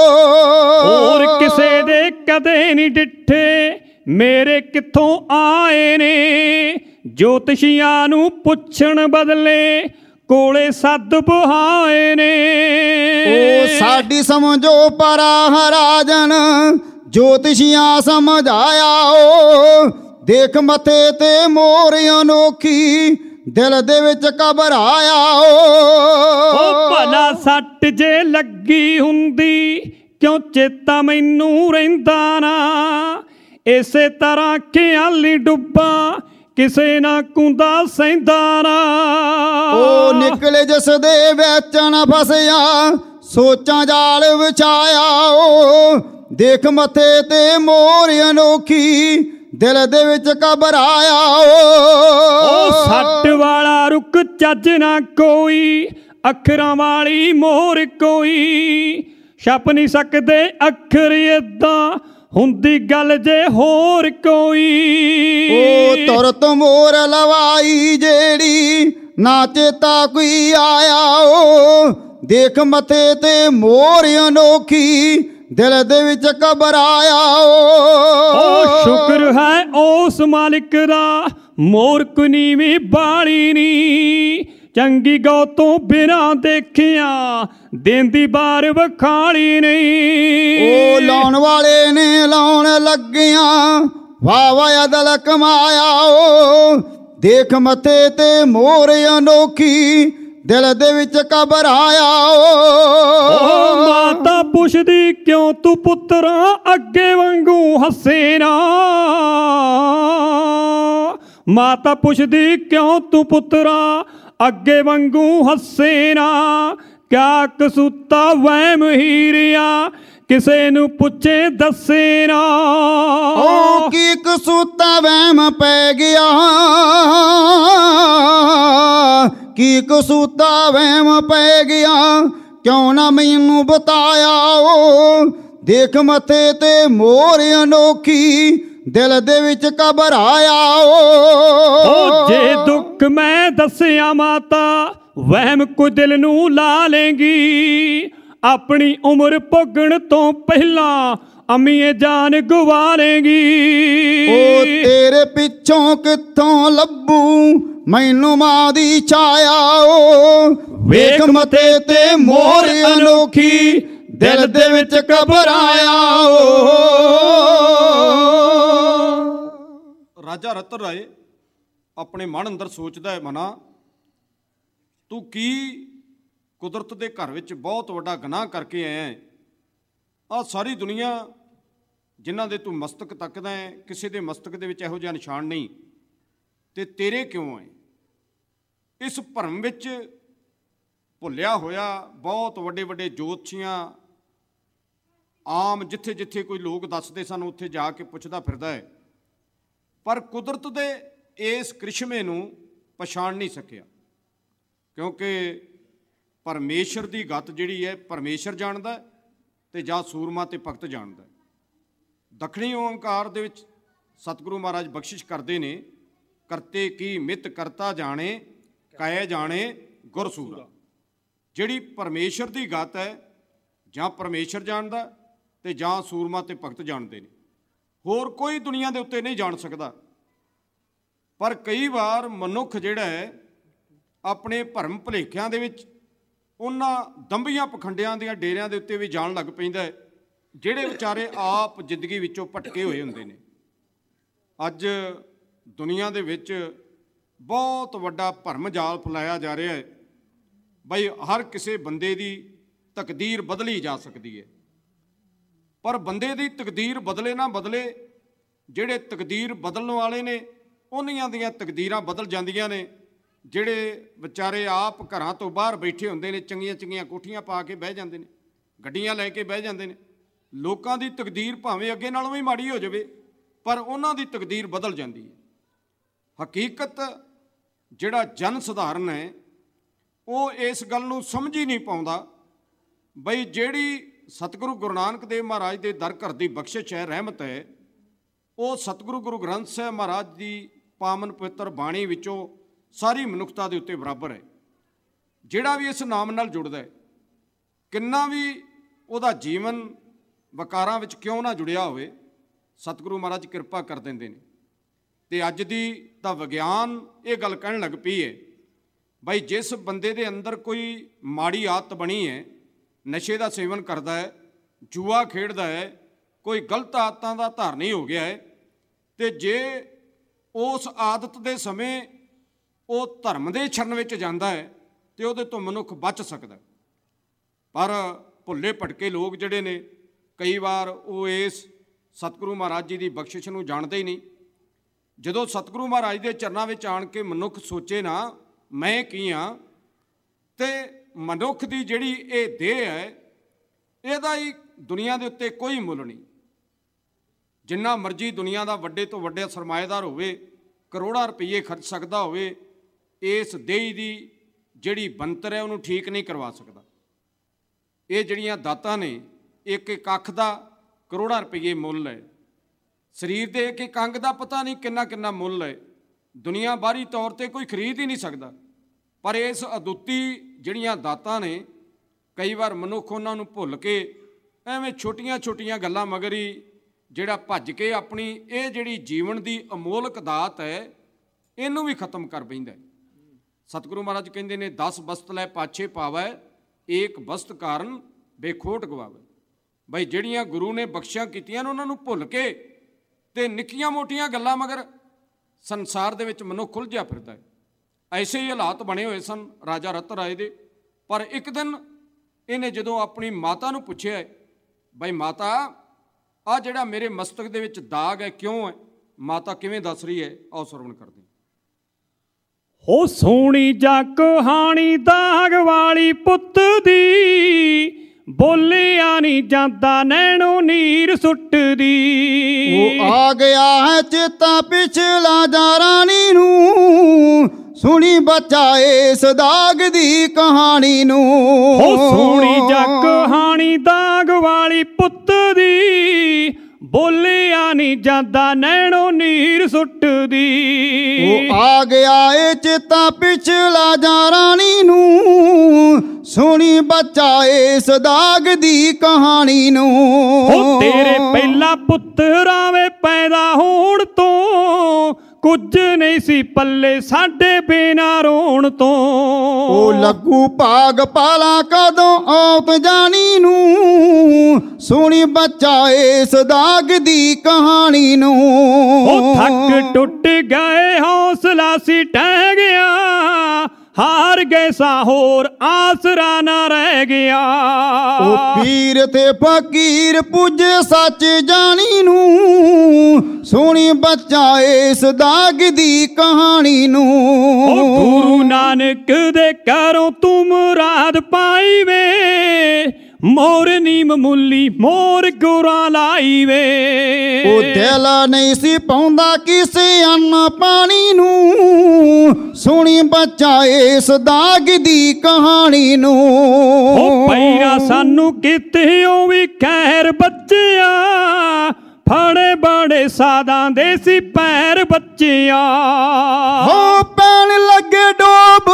[SPEAKER 1] ਹੋਰ ਕਿਸੇ ਦੇ ਕਦੇ ਨਹੀਂ ਡਿੱਠੇ, ਮੇਰੇ ਕਿੱਥੋਂ ਆਏ ਨੇ। ਜੋਤਸ਼ੀਆਂ ਨੂੰ ਪੁੱਛਣ ਬਦਲੇ ਕੋਲੇ ਸੱਦ ਬੁਹਾਏ ਨੇ।
[SPEAKER 3] ਉਹ ਸਾਡੀ ਸਮਝੋ ਪਰਾ ਰਾਜਨ, ਜੋਤਸ਼ੀਆਂ ਸਮਝਾਇਆ। ਉਹ ਦੇਖ ਮੱਥੇ ਤੇ ਮੋਹਰ ਅਨੋਖੀ, ਦਿਲ ਦੇ ਵਿੱਚ ਘਬਰਾਇਆ।
[SPEAKER 1] ਉਹ ਭਲਾ ਸੱਟ ਜੇ ਲੱਗੀ ਹੁੰਦੀ, ਕਿਉਂ ਚੇਤਾ ਮੈਨੂੰ ਰਹਿੰਦਾ ਨਾ। ਇਸੇ ਤਰ੍ਹਾਂ ਖਿਆਲੀ ਡੁੱਬਾ, ਕਿਸੇ ਨਾ ਕੁੰਦਾ ਸਹਿੰਦਾ ਨਾ।
[SPEAKER 3] ਉਹ ਨਿਕਲੇ ਜਿਸ ਦੇ ਵਿੱਚ ਨਾ ਫਸਿਆ, ਸੋਚਾਂ ਜਾਲ ਵਿਛਾਇਆ। ਉਹ ਦੇਖ ਮੱਥੇ ਤੇ ਮੋਹਰ ਅਨੋਖੀ, ਦਿਲ ਦੇ ਵਿੱਚ ਘਬਰਾਇਆ।
[SPEAKER 1] ਉਹ ਸੱਟ ਵਾਲਾ ਰੁੱਖ ਚੱਜ ਨਾ ਕੋਈ, ਅੱਖਰਾਂ ਵਾਲੀ ਮੋਹਰ ਕੋਈ। ਛਪ ਨਹੀਂ ਸਕਦੇ ਅੱਖਰ ਏਦਾਂ, ਹੁੰਦੀ ਗੱਲ ਜੇ ਹੋਰ ਕੋਈ।
[SPEAKER 3] ਉਹ ਤੁਰਤ ਮੋਹਰ ਲਵਾਈ ਜਿਹੜੀ, ਨਾ ਚੇਤਾ ਕੋਈ ਆਇਆ। ਉਹ ਦੇਖ ਮੱਥੇ ਤੇ ਮੋਹਰ ਅਨੋਖੀ, ਦਿਲ ਦੇ ਵਿੱਚ ਘਬਰਾਇਆ।
[SPEAKER 1] ਉਹ ਸ਼ੁਕਰ ਹੈ ਉਸ ਮਾਲਿਕ ਦਾ, ਮੋਹਰ ਕੋਈ ਨੀਵੀਂ ਬਾਲੀ ਨੀ। ਚੰਗੀ ਗौ ਤੋਂ ਬਿਨਾਂ ਦੇਖਿਆ, ਦਿਨ ਦੀ ਬਾਰ ਵਿਖਾਲੀ ਨਹੀਂ।
[SPEAKER 3] ਉਹ ਲਾਉਣ ਵਾਲੇ ਨੇ ਲਾਉਣ ਲੱਗਿਆਂ, ਵਾਹ ਵਾਹ ਅਦਲ ਕਮਾਇਆ। ਉਹ ਦੇਖ ਮੱਥੇ ਤੇ ਮੋਹਰ ਅਨੋਖੀ, ਦਿਲ ਦੇ ਵਿੱਚ ਘਬਰਾਇਆ।
[SPEAKER 1] ਉਹ ਮਾਤਾ ਪੁੱਛਦੀ ਕਿਉਂ ਤੂੰ ਪੁੱਤਰਾ, ਅੱਗੇ ਵਾਂਗੂ ਹੱਸੇ ਨਾ। ਮਾਤਾ ਪੁੱਛਦੀ ਕਿਉਂ ਤੂੰ ਪੁੱਤਰਾ, ਅੱਗੇ ਵਾਂਗੂ ਹੱਸੇ ਨਾ। ਕਿਆ ਕਸੂਤਾ ਵਹਿਮ ਹੀਰਿਆ, ਕਿਸੇ ਨੂੰ ਪੁੱਛੇ ਦੱਸੇ ਨਾ।
[SPEAKER 3] ਉਹ ਕੀ ਕਸੂਤਾ ਵਹਿਮ ਪੈ ਗਿਆ, ਕੀ ਕਸੂਤਾ ਵਹਿਮ ਪੈ ਗਿਆ, ਕਿਉਂ ਨਾ ਮੈਨੂੰ ਬਤਾਇਆ। ਉਹ ਦੇਖ ਮੱਥੇ ਤੇ ਮੋਹਰ ਅਨੋਖੀ, ਦਿਲ ਦੇ ਵਿੱਚ ਘਬਰਾਇਆ।
[SPEAKER 1] ਉਹ ਜੇ ਦੁੱਖ ਮੈਂ ਦੱਸਿਆ ਮਾਤਾ, ਵਹਿਮ ਕੋ ਦਿਲ ਨੂੰ ਲਾ ਲੇਂਗੀ। ਆਪਣੀ ਉਮਰ ਭੋਗਣ ਤੋਂ ਪਹਿਲਾਂ ਅਮੀਏ ਜਾਨ ਗਵਾ ਲੇਂਗੀ।
[SPEAKER 3] ਉਹ ਤੇਰੇ ਪਿੱਛੋਂ ਕਿੱਥੋਂ ਲੱਭੂ ਮੈਨੂੰ ਮਾਂ ਦੀ ਛਾਇਆ। ਉਹ ਵੇਖ ਮੱਥੇ ਤੇ ਮੋਹਰ ਅਨੋਖੀ, ਦਿਲ ਦੇ ਵਿੱਚ ਘਬਰਾਇਆ।
[SPEAKER 2] ਰਾਜਾ ਰਤਨ ਰਾਏ ਆਪਣੇ ਮਨ ਅੰਦਰ ਸੋਚਦਾ ਹੈ, ਮਨਾ ਤੂੰ ਕੀ ਕੁਦਰਤ ਦੇ ਘਰ ਵਿੱਚ ਬਹੁਤ ਵੱਡਾ ਗੁਨਾਹ ਕਰਕੇ ਆਇਆ ਹੈ। ਆਹ ਸਾਰੀ ਦੁਨੀਆ ਜਿਨ੍ਹਾਂ ਦੇ ਤੂੰ ਮਸਤਕ ਤੱਕਦਾ ਹੈ, ਕਿਸੇ ਦੇ ਮਸਤਕ ਦੇ ਵਿੱਚ ਇਹੋ ਜਿਹਾ ਨਿਸ਼ਾਨ ਨਹੀਂ, ਤੇ ਤੇਰੇ ਕਿਉਂ ਹੈ? ਇਸ ਭਰਮ ਵਿੱਚ ਭੁੱਲਿਆ ਹੋਇਆ ਬਹੁਤ ਵੱਡੇ ਵੱਡੇ ਜੋਤਸ਼ੀਆਂ, ਆਮ ਜਿੱਥੇ ਜਿੱਥੇ ਕੋਈ ਲੋਕ ਦੱਸਦੇ ਸਨ ਉੱਥੇ ਜਾ ਕੇ ਪੁੱਛਦਾ ਫਿਰਦਾ ਹੈ, ਪਰ ਕੁਦਰਤ ਦੇ ਇਸ ਕ੍ਰਿਸ਼ਮੇ ਨੂੰ ਪਛਾਣ ਨਹੀਂ ਸਕਿਆ। ਕਿਉਂਕਿ ਪਰਮੇਸ਼ਰ ਦੀ ਗਤ ਜਿਹੜੀ ਹੈ ਪਰਮੇਸ਼ਰ ਜਾਣਦਾ, ਤੇ ਜਾਂ ਸੂਰਮਾ ਤੇ ਭਗਤ ਜਾਣਦਾ। ਦੱਖਣੀ ਓਂਕਾਰ ਦੇ ਵਿੱਚ ਸਤਿਗੁਰੂ ਮਹਾਰਾਜ ਬਖਸ਼ਿਸ਼ ਕਰਦੇ ਨੇ, ਕਰਤੇ ਕੀ ਮਿਤ ਕਰਤਾ ਜਾਣੇ, ਕਾਇ ਜਾਣੇ ਗੁਰਸੂਰਾ। ਜਿਹੜੀ ਪਰਮੇਸ਼ਰ ਦੀ ਗਤ ਹੈ, ਜਾਂ ਪਰਮੇਸ਼ਰ ਜਾਣਦਾ ਤੇ ਜਾਂ ਸੂਰਮਾ ਤੇ ਭਗਤ ਜਾਣਦੇ ਨੇ। ਹੋਰ ਕੋਈ ਦੁਨੀਆ ਦੇ ਉੱਤੇ ਨਹੀਂ ਜਾਣ ਸਕਦਾ। ਪਰ ਕਈ ਵਾਰ ਮਨੁੱਖ ਜਿਹੜਾ ਹੈ ਆਪਣੇ ਭਰਮ ਭੁਲੇਖਿਆਂ ਦੇ ਵਿੱਚ ਉਹਨਾਂ ਦੰਭੀਆਂ ਪਖੰਡਿਆਂ ਦੀਆਂ ਡੇਰਿਆਂ ਦੇ ਉੱਤੇ ਵੀ ਜਾਣ ਲੱਗ ਪੈਂਦਾ ਹੈ, ਜਿਹੜੇ ਵਿਚਾਰੇ ਆਪ ਜ਼ਿੰਦਗੀ ਵਿੱਚੋਂ ਭਟਕੇ ਹੋਏ ਹੁੰਦੇ ਨੇ। ਅੱਜ ਦੁਨੀਆ ਦੇ ਵਿੱਚ ਬਹੁਤ ਵੱਡਾ ਭਰਮ ਜਾਲ ਫੈਲਾਇਆ ਜਾ ਰਿਹਾ ਹੈ ਬਈ ਹਰ ਕਿਸੇ ਬੰਦੇ ਦੀ ਤਕਦੀਰ ਬਦਲੀ ਜਾ ਸਕਦੀ ਹੈ। ਪਰ ਬੰਦੇ ਦੀ ਤਕਦੀਰ ਬਦਲੇ ਨਾ ਬਦਲੇ, ਜਿਹੜੇ ਤਕਦੀਰ ਬਦਲਣ ਵਾਲੇ ਨੇ ਉਹਨਾਂ ਦੀਆਂ ਤਕਦੀਰਾਂ ਬਦਲ ਜਾਂਦੀਆਂ ਨੇ। ਜਿਹੜੇ ਵਿਚਾਰੇ ਆਪ ਘਰਾਂ ਤੋਂ ਬਾਹਰ ਬੈਠੇ ਹੁੰਦੇ ਨੇ, ਚੰਗੀਆਂ ਚੰਗੀਆਂ ਕੋਠੀਆਂ ਪਾ ਕੇ ਬਹਿ ਜਾਂਦੇ ਨੇ, ਗੱਡੀਆਂ ਲੈ ਕੇ ਬਹਿ ਜਾਂਦੇ ਨੇ। ਲੋਕਾਂ ਦੀ ਤਕਦੀਰ ਭਾਵੇਂ ਅੱਗੇ ਨਾਲੋਂ ਵੀ ਮਾੜੀ ਹੋ ਜਾਵੇ, ਪਰ ਉਹਨਾਂ ਦੀ ਤਕਦੀਰ ਬਦਲ ਜਾਂਦੀ ਹੈ। ਹਕੀਕਤ ਜਿਹੜਾ ਜਨ ਸਧਾਰਨ ਹੈ ਉਹ ਇਸ ਗੱਲ ਨੂੰ ਸਮਝ ਹੀ ਨਹੀਂ ਪਾਉਂਦਾ ਬਈ ਜਿਹੜੀ ਸਤਿਗੁਰੂ ਗੁਰੂ ਨਾਨਕ ਦੇਵ ਮਹਾਰਾਜ ਦੇ ਦਰ ਘਰ ਦੀ ਬਖਸ਼ਿਸ਼ ਹੈ, ਰਹਿਮਤ ਹੈ, ਉਹ ਸਤਿਗੁਰੂ ਗੁਰੂ ਗ੍ਰੰਥ ਸਾਹਿਬ ਮਹਾਰਾਜ ਦੀ ਪਾਵਨ ਪਵਿੱਤਰ ਬਾਣੀ ਵਿੱਚੋਂ ਸਾਰੀ ਮਨੁੱਖਤਾ ਦੇ ਉੱਤੇ ਬਰਾਬਰ ਹੈ। ਜਿਹੜਾ ਵੀ ਇਸ ਨਾਮ ਨਾਲ ਜੁੜਦਾ ਹੈ, ਕਿੰਨਾ ਵੀ ਉਹਦਾ ਜੀਵਨ ਵਕਾਰਾਂ ਵਿੱਚ ਕਿਉਂ ਨਾ ਜੁੜਿਆ ਹੋਵੇ, ਸਤਿਗੁਰੂ ਮਹਾਰਾਜ ਕਿਰਪਾ ਕਰ ਦਿੰਦੇ ਨੇ। ਅਤੇ ਅੱਜ ਦੀ ਤਾਂ ਵਿਗਿਆਨ ਇਹ ਗੱਲ ਕਹਿਣ ਲੱਗ ਪਈ ਹੈ, ਬਈ ਜਿਸ ਬੰਦੇ ਦੇ ਅੰਦਰ ਕੋਈ ਮਾੜੀ ਆਦਤ ਬਣੀ ਹੈ, ਨਸ਼ੇ ਦਾ ਸੇਵਨ ਕਰਦਾ ਹੈ, ਜੂਆ ਖੇਡਦਾ ਹੈ, ਕੋਈ ਗਲਤ ਆਦਤਾਂ ਦਾ ਧਾਰਨੀ ਹੋ ਗਿਆ ਹੈ, ਅਤੇ ਜੇ ਉਸ ਆਦਤ ਦੇ ਸਮੇਂ ਉਹ ਧਰਮ ਦੇ ਸ਼ਰਨ ਵਿੱਚ ਜਾਂਦਾ ਹੈ ਅਤੇ ਉਹਦੇ ਤੋਂ ਮਨੁੱਖ ਬਚ ਸਕਦਾ। ਪਰ ਭੁੱਲੇ ਭਟਕੇ ਲੋਕ ਜਿਹੜੇ ਨੇ, ਕਈ ਵਾਰ ਉਹ ਇਸ ਸਤਿਗੁਰੂ ਮਹਾਰਾਜ ਜੀ ਦੀ ਬਖਸ਼ਿਸ਼ ਨੂੰ ਜਾਣਦੇ ਹੀ ਨਹੀਂ। ਜਦੋਂ ਸਤਿਗੁਰੂ ਮਹਾਰਾਜ ਦੇ ਚਰਨਾਂ ਵਿੱਚ ਆਣ ਕੇ ਮਨੁੱਖ ਸੋਚੇ ਨਾ ਮੈਂ ਕੀ ਹਾਂ, ਅਤੇ ਮਨੁੱਖ ਦੀ ਜਿਹੜੀ ਇਹ ਦੇਹ ਹੈ, ਇਹਦਾ ਹੀ ਦੁਨੀਆ ਦੇ ਉੱਤੇ ਕੋਈ ਮੁੱਲ ਨਹੀਂ। ਜਿੰਨਾ ਮਰਜ਼ੀ ਦੁਨੀਆ ਦਾ ਵੱਡੇ ਤੋਂ ਵੱਡਾ ਸਰਮਾਏਦਾਰ ਹੋਵੇ, ਕਰੋੜਾਂ ਰੁਪਈਏ ਖਰਚ ਸਕਦਾ ਹੋਵੇ, ਇਸ ਦੇਹ ਦੀ ਜਿਹੜੀ ਬਣਤਰ ਹੈ ਉਹਨੂੰ ਠੀਕ ਨਹੀਂ ਕਰਵਾ ਸਕਦਾ। ਇਹ ਜਿਹੜੀਆਂ ਦਾਤਾਂ ਨੇ, ਇੱਕ ਇੱਕ ਅੱਖ ਦਾ ਕਰੋੜਾਂ ਰੁਪਈਏ ਮੁੱਲ ਹੈ, ਸਰੀਰ ਦੇ ਇੱਕ ਇੱਕ ਅੰਗ ਦਾ ਪਤਾ ਨਹੀਂ ਕਿੰਨਾ ਕਿੰਨਾ ਮੁੱਲ ਹੈ। ਦੁਨੀਆ ਬਾਹਰੀ ਤੌਰ 'ਤੇ ਕੋਈ ਖਰੀਦ ਹੀ ਨਹੀਂ ਸਕਦਾ। ਪਰ ਇਸ ਅਦੁੱਤੀ ਜਿਹੜੀਆਂ ਦਾਤਾਂ ਨੇ, ਕਈ ਵਾਰ ਮਨੁੱਖ ਉਹਨਾਂ ਨੂੰ ਭੁੱਲ ਕੇ ਐਵੇਂ ਛੋਟੀਆਂ ਛੋਟੀਆਂ ਗੱਲਾਂ ਮਗਰ ਹੀ ਜਿਹੜਾ ਭੱਜ ਕੇ ਆਪਣੀ ਇਹ ਜਿਹੜੀ ਜੀਵਨ ਦੀ ਅਮੋਲਕ ਦਾਤ ਹੈ, ਇਹਨੂੰ ਵੀ ਖਤਮ ਕਰ ਬੈਂਦਾ। ਸਤਿਗੁਰੂ ਮਹਾਰਾਜ ਕਹਿੰਦੇ ਨੇ 10 ਬਸਤ ਲੈ ਪਾਛੇ ਪਾਵੈ, ਏਕ ਬਸਤ ਕਾਰਨ ਬੇਖੋਟ ਗਵਾਵੇ। ਬਈ ਜਿਹੜੀਆਂ ਗੁਰੂ ਨੇ ਬਖਸ਼ਿਸ਼ਾਂ ਕੀਤੀਆਂ ਨੇ, ਉਹਨਾਂ ਨੂੰ ਭੁੱਲ ਕੇ ਅਤੇ ਨਿੱਕੀਆਂ ਮੋਟੀਆਂ ਗੱਲਾਂ ਮਗਰ ਸੰਸਾਰ ਦੇ ਵਿੱਚ ਮਨੁੱਖ ਖੁੱਲ੍ਹਿਆ ਫਿਰਦਾ ਹੈ। ਐਸੇ ਹੀ ਹਾਲਾਤ ਬਣੇ ਹੋਏ ਸਨ ਰਾਜਾ ਰਤ ਰਾਏ ਦੇ। ਪਰ ਇੱਕ ਦਿਨ ਇਹਨੇ ਜਦੋਂ ਆਪਣੀ ਮਾਤਾ ਨੂੰ ਪੁੱਛਿਆ, ਬਈ ਮਾਤਾ ਆਹ ਜਿਹੜਾ ਮੇਰੇ ਮਸਤਕ ਦੇ ਵਿੱਚ ਦਾਗ ਹੈ ਕਿਉਂ ਹੈ? ਮਾਤਾ ਕਿਵੇਂ ਦੱਸ ਰਹੀ ਹੈ, ਆਓ ਸਰਵਣ ਕਰਦੇ।
[SPEAKER 1] ਹੋ ਸੋਹਣੀ ਜਾ ਕਹਾਣੀ ਦਾਗ ਵਾਲੀ ਪੁੱਤ ਦੀ, ਬੋਲਿਆ ਨਹੀਂ ਜਾਂਦਾ ਨੈਣੋਂ ਨੀਰ ਸੁੱਟਦੀ।
[SPEAKER 3] ਉਹ ਆ ਗਿਆ ਹੈ ਚੇਤਾ ਪਿਛਲਾ ਜਾ ਰਾਣੀ ਨੂੰ, ਸੁਣੀ ਬੱਚਾ ਇਸ ਦਾਗ ਦੀ ਕਹਾਣੀ ਨੂੰ।
[SPEAKER 1] ਹੋ ਸੋਹਣੀ ਜਾ ਕਹਾਣੀ ਦਾਗ ਵਾਲੀ ਪੁੱਤ ਦੀ, ਬੋਲਿਆ ਨਹੀਂ ਜਾਂਦਾ ਨੈਣੋਂ ਨੀਰ ਸੁੱਟਦੀ।
[SPEAKER 3] ਉਹ ਆ ਗਿਆ ਏ ਚੇਤਾ ਪਿਛਲਾ ਜਾ ਰਾਣੀ ਨੂੰ, ਸੁਣੀ ਬੱਚਾ ਇਸ ਦਾਗ ਦੀ ਕਹਾਣੀ ਨੂੰ।
[SPEAKER 1] ਉਹ ਤੇਰੇ ਪਹਿਲਾ ਪੁੱਤਰਾਂ ਵੇ ਪੈਦਾ ਹੋਣ ਤੋਂ, ਕੁਝ ਨਹੀਂ ਸੀ ਪੱਲੇ ਸਾਡੇ ਬਿਨਾਂ ਰੋਣ ਤੋਂ।
[SPEAKER 3] ਉਹ ਲੱਗੂ ਭਾਗ ਪਾਲਾ ਕਦੋਂ ਔਤ ਜਾਣੀ ਨੂੰ, ਸੁਣੀ ਬੱਚਾ ਇਸ ਦਾਗ ਦੀ ਕਹਾਣੀ ਨੂੰ।
[SPEAKER 1] ਉਹ ਥੱਕ ਟੁੱਟ ਗਏ ਹੌਸਲਾ ਸੀ ਟਹਿ ਗਿਆ, ਹਾਰ ਗਏ ਸਾਂ ਹੋਰ ਆਸਰਾ ਨਾ ਰਹਿ ਗਿਆ।
[SPEAKER 3] ਉਹ ਪੀਰ ਤੇ ਫਕੀਰ ਪੁੱਜੇ ਸੱਚ ਜਾਣੀ ਨੂੰ, ਸੁਣੀ ਬੱਚਾ ਇਸ ਦਾਗ ਦੀ ਕਹਾਣੀ ਨੂੰ।
[SPEAKER 1] ਉਹ ਗੁਰੂ ਨਾਨਕ ਦੇ ਘਰੋਂ ਤੂੰ ਮੁਰਾਦ ਪਾਈ ਵੇ, ਮੋਰ ਨੀ ਮਾਮੂਲੀ ਮੋਰ ਗੁਰਾਂ ਲਾਈ ਵੇ।
[SPEAKER 3] ਉਹ ਦਿਲ ਨਹੀਂ ਸੀ ਪਾਉਂਦਾ ਕਿਸੇ ਅੰਨ ਪਾਣੀ ਨੂੰ, ਸੁਣੀ ਬੱਚਾ ਇਸ ਦਾਗ ਦੀ ਕਹਾਣੀ ਨੂੰ।
[SPEAKER 1] ਉਹ ਪੈਰਾ ਸਾਨੂੰ ਕਿਤੇ ਉਹ ਵੀ ਖੈਰ ਬੱਚਿਆ, ਫੜੇ ਬੜੇ ਸਾਦਾਂ ਦੇ ਸੀ ਪੈਰ ਬੱਚਿਆ।
[SPEAKER 3] ਹੋ ਪੈਣ ਲੱਗੇ ਡੋਬ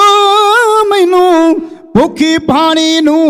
[SPEAKER 3] ਮੈਨੂੰ ਭੁੱਖੀ ਪਾਣੀ ਨੂੰ,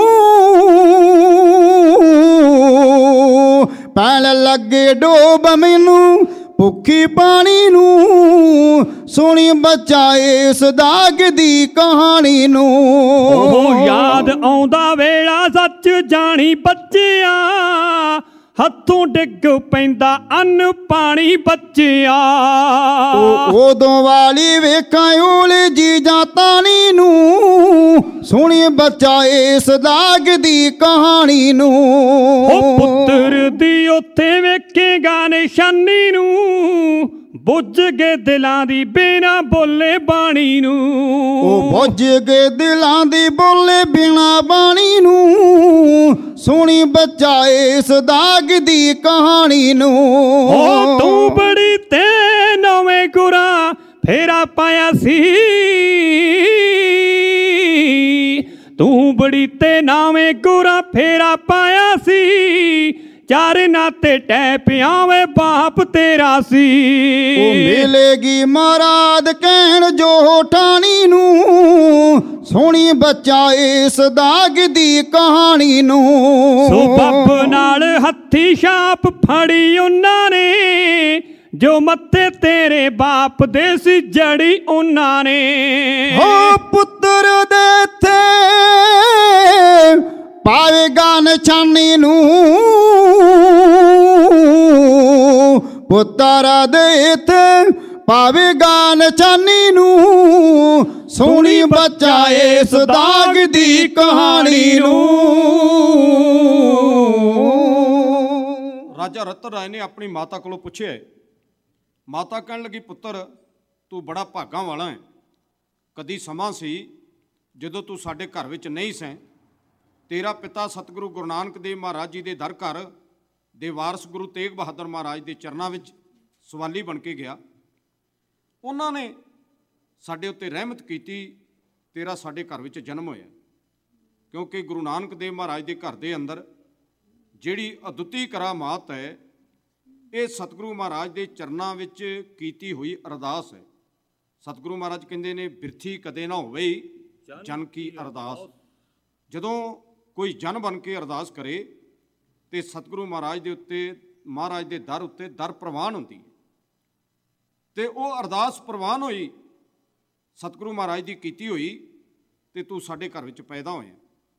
[SPEAKER 3] ਪੈਣ ਲੱਗੇ ਡੋਬ ਮੈਨੂੰ ਭੁੱਖੀ ਪਾਣੀ ਨੂੰ, ਸੁਣੀ ਬੱਚਾ ਇਸ ਦਾਗ ਦੀ ਕਹਾਣੀ ਨੂੰ।
[SPEAKER 1] ਉਹ ਯਾਦ ਆਉਂਦਾ ਵੇਲਾ ਸੱਚ ਜਾਣੀ ਬੱਚਿਆ, ਹੱਥੋਂ ਡਿੱਗ ਪੈਂਦਾ ਅੰਨ ਪਾਣੀ ਬੱਚਿਆ।
[SPEAKER 3] ਉਦੋਂ ਵਾਲੀ ਵੇਖਾਂ ਉਲਝੀ ਜਾਂ ਤਾਣੀ ਨੂੰ, ਸੁਣੀ ਬੱਚਾ ਇਸ ਦਾਗ ਦੀ ਕਹਾਣੀ ਨੂੰ।
[SPEAKER 1] ਉਹ ਪੁੱਤਰ ਦੀ ਉੱਥੇ ਵੇਖੇਗਾ ਨਿਸ਼ਾਨੀ ਨੂੰ, ਬੁੱਝ ਗਏ ਦਿਲਾਂ ਦੀ ਬਿਨਾ ਬੋਲੇ ਬਾਣੀ ਨੂੰ।
[SPEAKER 3] ਉਹ ਬੁੱਝ ਗਏ ਦਿਲਾਂ ਦੀ ਬੋਲੇ ਬਿਨਾ ਬਾਣੀ ਨੂੰ, ਸੁਣੀ ਬੱਚਾ ਇਸ ਦਾਗ ਦੀ ਕਹਾਣੀ ਨੂੰ।
[SPEAKER 1] ਉਹ ਤੂੰ ਬੜੀ ਤੇ ਨਵੇਂ ਗੁਰਾਂ ਫੇਰਾ ਪਾਇਆ ਸੀ, ਤੂੰ ਲੂੰਬੜੀ ਤੇ ਨਾਵੇਂ ਗੋਰਾ ਫੇਰਾ ਪਾਇਆ ਸੀ, ਚਾਰ ਨਾਤੇ ਟੈ ਪਿਆਵੇ ਬਾਪ ਤੇਰਾ ਸੀ।
[SPEAKER 3] ਉਹ ਮਿਲੇਗੀ ਮਹਾਰਾਜ ਕਹਿਣ ਜੋ ਠਾਣੀ ਨੂੰ, ਸੋਹਣੀ ਬੱਚਾ ਇਸ ਦਾਗ ਦੀ ਕਹਾਣੀ ਨੂੰ।
[SPEAKER 1] ਸੋ ਬੱਬ ਨਾਲ ਹੱਥੀ ਛਾਪ ਫੜੀ ਉਹਨਾਂ ਨੇ, ਜੋ ਮੱਥੇ ਤੇਰੇ ਬਾਪ ਦੇ ਸੀ ਜੜੀ ਉਹਨਾਂ ਨੇ।
[SPEAKER 3] ਹੋ ਪੁੱਤਰ ਦੇ ਥੇ ਪਾਵੇਗਾ ਨਿਸ਼ਾਨੀ ਨੂੰ, ਪੁੱਤਰ ਦੇ ਥੇ ਪਾਵੇਗਾ ਨਿਸ਼ਾਨੀ ਨੂੰ, ਸੋਹਣੀ ਬੱਚਾ ਇਸ ਦਾਗ ਦੀ ਕਹਾਣੀ ਨੂੰ।
[SPEAKER 2] ਰਾਜਾ ਰਤਨ ਰਾਏ ਨੇ ਆਪਣੀ ਮਾਤਾ ਕੋਲੋਂ ਪੁੱਛਿਆ। ਮਾਤਾ ਕਹਿਣ ਲੱਗੀ, ਪੁੱਤਰ ਤੂੰ ਬੜਾ ਭਾਗਾਂ ਵਾਲਾ ਹੈ। ਕਦੀ ਸਮਾਂ ਸੀ ਜਦੋਂ ਤੂੰ ਸਾਡੇ ਘਰ ਵਿੱਚ ਨਹੀਂ ਸੈਂ। ਤੇਰਾ ਪਿਤਾ ਸਤਿਗੁਰੂ ਗੁਰੂ ਨਾਨਕ ਦੇਵ ਮਹਾਰਾਜ ਜੀ ਦੇ ਦਰ ਘਰ ਦੇ ਵਾਰਸ ਗੁਰੂ ਤੇਗ ਬਹਾਦਰ ਮਹਾਰਾਜ ਦੇ ਚਰਨਾਂ ਵਿੱਚ ਸਵਾਲੀ ਬਣ ਕੇ ਗਿਆ। ਉਹਨਾਂ ਨੇ ਸਾਡੇ ਉੱਤੇ ਰਹਿਮਤ ਕੀਤੀ, ਤੇਰਾ ਸਾਡੇ ਘਰ ਵਿੱਚ ਜਨਮ ਹੋਇਆ। ਕਿਉਂਕਿ ਗੁਰੂ ਨਾਨਕ ਦੇਵ ਮਹਾਰਾਜ ਦੇ ਘਰ ਦੇ ਅੰਦਰ ਜਿਹੜੀ ਅਦੁੱਤੀ ਕਰਾਮਾਤ ਹੈ, ਇਹ ਸਤਿਗੁਰੂ ਮਹਾਰਾਜ ਦੇ ਚਰਨਾਂ ਵਿੱਚ ਕੀਤੀ ਹੋਈ ਅਰਦਾਸ ਹੈ। ਸਤਿਗੁਰੂ ਮਹਾਰਾਜ ਕਹਿੰਦੇ ਨੇ, ਬਿਰਥੀ ਕਦੇ ਨਾ ਹੋਵੇ ਜਨ ਕੀ ਅਰਦਾਸ। ਜਦੋਂ ਕੋਈ ਜਨ ਬਣ ਕੇ ਅਰਦਾਸ ਕਰੇ ਤੇ ਸਤਿਗੁਰੂ ਮਹਾਰਾਜ ਦੇ ਉੱਤੇ, ਮਹਾਰਾਜ ਦੇ ਦਰ ਉੱਤੇ ਦਰ ਪ੍ਰਵਾਨ ਹੁੰਦੀ ਹੈ। ਤੇ ਉਹ ਅਰਦਾਸ ਪ੍ਰਵਾਨ ਹੋਈ, ਸਤਿਗੁਰੂ ਮਹਾਰਾਜ ਦੀ ਕੀਤੀ ਹੋਈ, ਤੇ ਤੂੰ ਸਾਡੇ ਘਰ ਵਿੱਚ ਪੈਦਾ ਹੋਇਆ।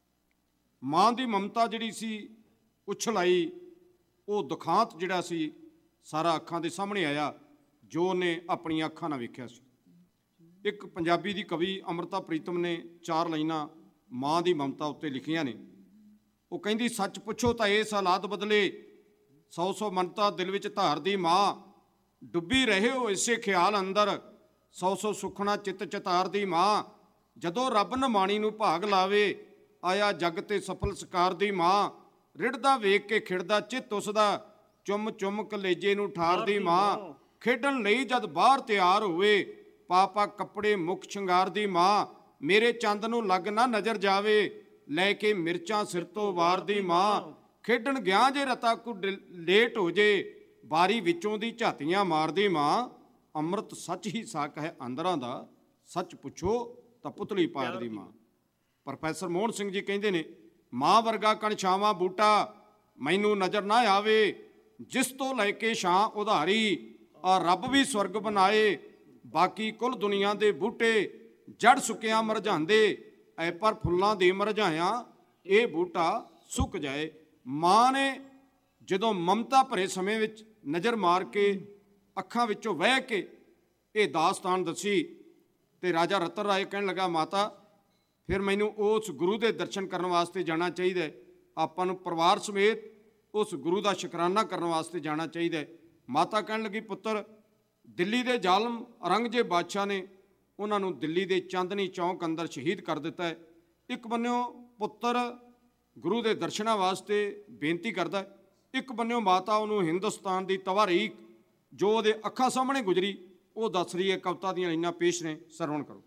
[SPEAKER 2] ਮਾਂ ਦੀ ਮਮਤਾ ਜਿਹੜੀ ਸੀ ਉਛਲ ਆਈ, ਉਹ ਦੁਖਾਂਤ ਜਿਹੜਾ ਸੀ ਸਾਰਾ ਅੱਖਾਂ ਦੇ ਸਾਹਮਣੇ ਆਇਆ, ਜੋ ਉਹਨੇ ਆਪਣੀਆਂ ਅੱਖਾਂ ਨਾਲ ਵੇਖਿਆ ਸੀ। ਇੱਕ ਪੰਜਾਬੀ ਦੀ ਕਵੀ ਅੰਮ੍ਰਿਤਾ ਪ੍ਰੀਤਮ ਨੇ 4 ਲਾਈਨਾਂ ਮਾਂ ਦੀ ਮਮਤਾ ਉੱਤੇ ਲਿਖੀਆਂ ਨੇ। ਉਹ ਕਹਿੰਦੀ, ਸੱਚ ਪੁੱਛੋ ਤਾਂ ਇਸ ਹਾਲਾਤ ਬਦਲੇ, 100 ਮਮਤਾ ਦਿਲ ਵਿੱਚ ਧਾਰਦੀ ਮਾਂ, ਡੁੱਬੀ ਰਹੇ ਹੋ ਇਸੇ ਖਿਆਲ ਅੰਦਰ, 100 ਸੁਖਣਾ ਚਿੱਤ ਚਤਾਰਦੀ ਮਾਂ। ਜਦੋਂ ਰੱਬ ਨਿਮਾਣੀ ਨੂੰ ਭਾਗ ਲਾਵੇ, ਆਇਆ ਜੱਗ ਤੇ ਸਫਲ ਸਕਾਰ ਦੀ ਮਾਂ। ਰਿੜਦਾ ਵੇਖ ਕੇ ਖਿੜਦਾ ਚਿੱਤ ਉਸਦਾ, ਚੁੰਮ ਚੁੰਮ ਕਲੇਜੇ ਨੂੰ ਠਾਰਦੀ ਮਾਂ। ਖੇਡਣ ਲਈ ਜਦ ਬਾਹਰ ਤਿਆਰ ਹੋਵੇ, ਪਾਪਾ ਕੱਪੜੇ ਮੁੱਖ ਸ਼ਿੰਗਾਰ ਦੀ ਮਾਂ। ਮੇਰੇ ਚੰਦ ਨੂੰ ਲੱਗ ਨਾ ਨਜ਼ਰ ਜਾਵੇ, ਲੈ ਕੇ ਮਿਰਚਾਂ ਸਿਰ ਤੋਂ ਵਾਰ ਦੀ ਮਾਂ। ਖੇਡਣ ਗਿਆ ਜੇ ਰਤਾ ਕੋ ਲੇਟ ਹੋ ਜੇ, ਬਾਰੀ ਵਿੱਚੋਂ ਦੀ ਝਾਤੀਆਂ ਮਾਰਦੀ ਮਾਂ। ਅੰਮ੍ਰਿਤ ਸੱਚ ਹੀ ਸਾਕ ਹੈ ਅੰਦਰਾਂ ਦਾ, ਸੱਚ ਪੁੱਛੋ ਤਾਂ ਪੁਤਲੀ ਪਾਰਦੀ ਮਾਂ। ਪ੍ਰੋਫੈਸਰ ਮੋਹਨ ਸਿੰਘ ਜੀ ਕਹਿੰਦੇ ਨੇ, ਮਾਂ ਵਰਗਾ ਕਣ ਛਾਵਾਂ ਬੂਟਾ ਮੈਨੂੰ ਨਜ਼ਰ ਨਾ ਆਵੇ, ਜਿਸ ਤੋਂ ਲੈ ਕੇ ਛਾਂ ਉਧਾਰੀ, ਆ ਰੱਬ ਵੀ ਸਵਰਗ ਬਣਾਏ। ਬਾਕੀ ਕੁੱਲ ਦੁਨੀਆ ਦੇ ਬੂਟੇ ਜੜ ਸੁੱਕਿਆਂ ਮੁਰਝਾਉਂਦੇ, ਐ ਪਰ ਫੁੱਲਾਂ ਦੇ ਮੁਰਝਾਇਆ ਇਹ ਬੂਟਾ ਸੁੱਕ ਜਾਏ। ਮਾਂ ਨੇ ਜਦੋਂ ਮਮਤਾ ਭਰੇ ਸਮੇਂ ਵਿੱਚ ਨਜ਼ਰ ਮਾਰ ਕੇ ਅੱਖਾਂ ਵਿੱਚੋਂ ਵਹਿ ਕੇ ਇਹ ਦਾਸਤਾਨ ਦੱਸੀ, ਤੇ ਰਾਜਾ ਰਤਨ ਰਾਏ ਕਹਿਣ ਲੱਗਾ, ਮਾਤਾ ਫਿਰ ਮੈਨੂੰ ਉਸ ਗੁਰੂ ਦੇ ਦਰਸ਼ਨ ਕਰਨ ਵਾਸਤੇ ਜਾਣਾ ਚਾਹੀਦਾ ਹੈ। ਆਪਾਂ ਨੂੰ ਪਰਿਵਾਰ ਸਮੇਤ ਉਸ ਗੁਰੂ ਦਾ ਸ਼ੁਕਰਾਨਾ ਕਰਨ ਵਾਸਤੇ ਜਾਣਾ ਚਾਹੀਦਾ ਹੈ। ਮਾਤਾ ਕਹਿਣ ਲੱਗੀ, ਪੁੱਤਰ ਦਿੱਲੀ ਦੇ ਜ਼ਾਲਮ ਔਰੰਗਜ਼ੇਬ ਬਾਦਸ਼ਾਹ ਨੇ ਉਹਨਾਂ ਨੂੰ ਦਿੱਲੀ ਦੇ ਚਾਂਦਨੀ ਚੌਂਕ ਅੰਦਰ ਸ਼ਹੀਦ ਕਰ ਦਿੱਤਾ ਹੈ। ਇੱਕ ਬੰਨਿਓ ਪੁੱਤਰ ਗੁਰੂ ਦੇ ਦਰਸ਼ਨਾਂ ਵਾਸਤੇ ਬੇਨਤੀ ਕਰਦਾ ਹੈ, ਇੱਕ ਬੰਨਿਓ ਮਾਤਾ ਉਹਨੂੰ ਹਿੰਦੁਸਤਾਨ ਦੀ ਤਵਾਰੀਖ ਜੋ ਉਹਦੇ ਅੱਖਾਂ ਸਾਹਮਣੇ ਗੁਜ਼ਰੀ ਉਹ ਦੱਸ ਰਹੀ ਹੈ। ਕਵਿਤਾ ਦੀਆਂ ਲਾਈਨਾਂ ਪੇਸ਼ ਨੇ, ਸਰਵਣ ਕਰੋ।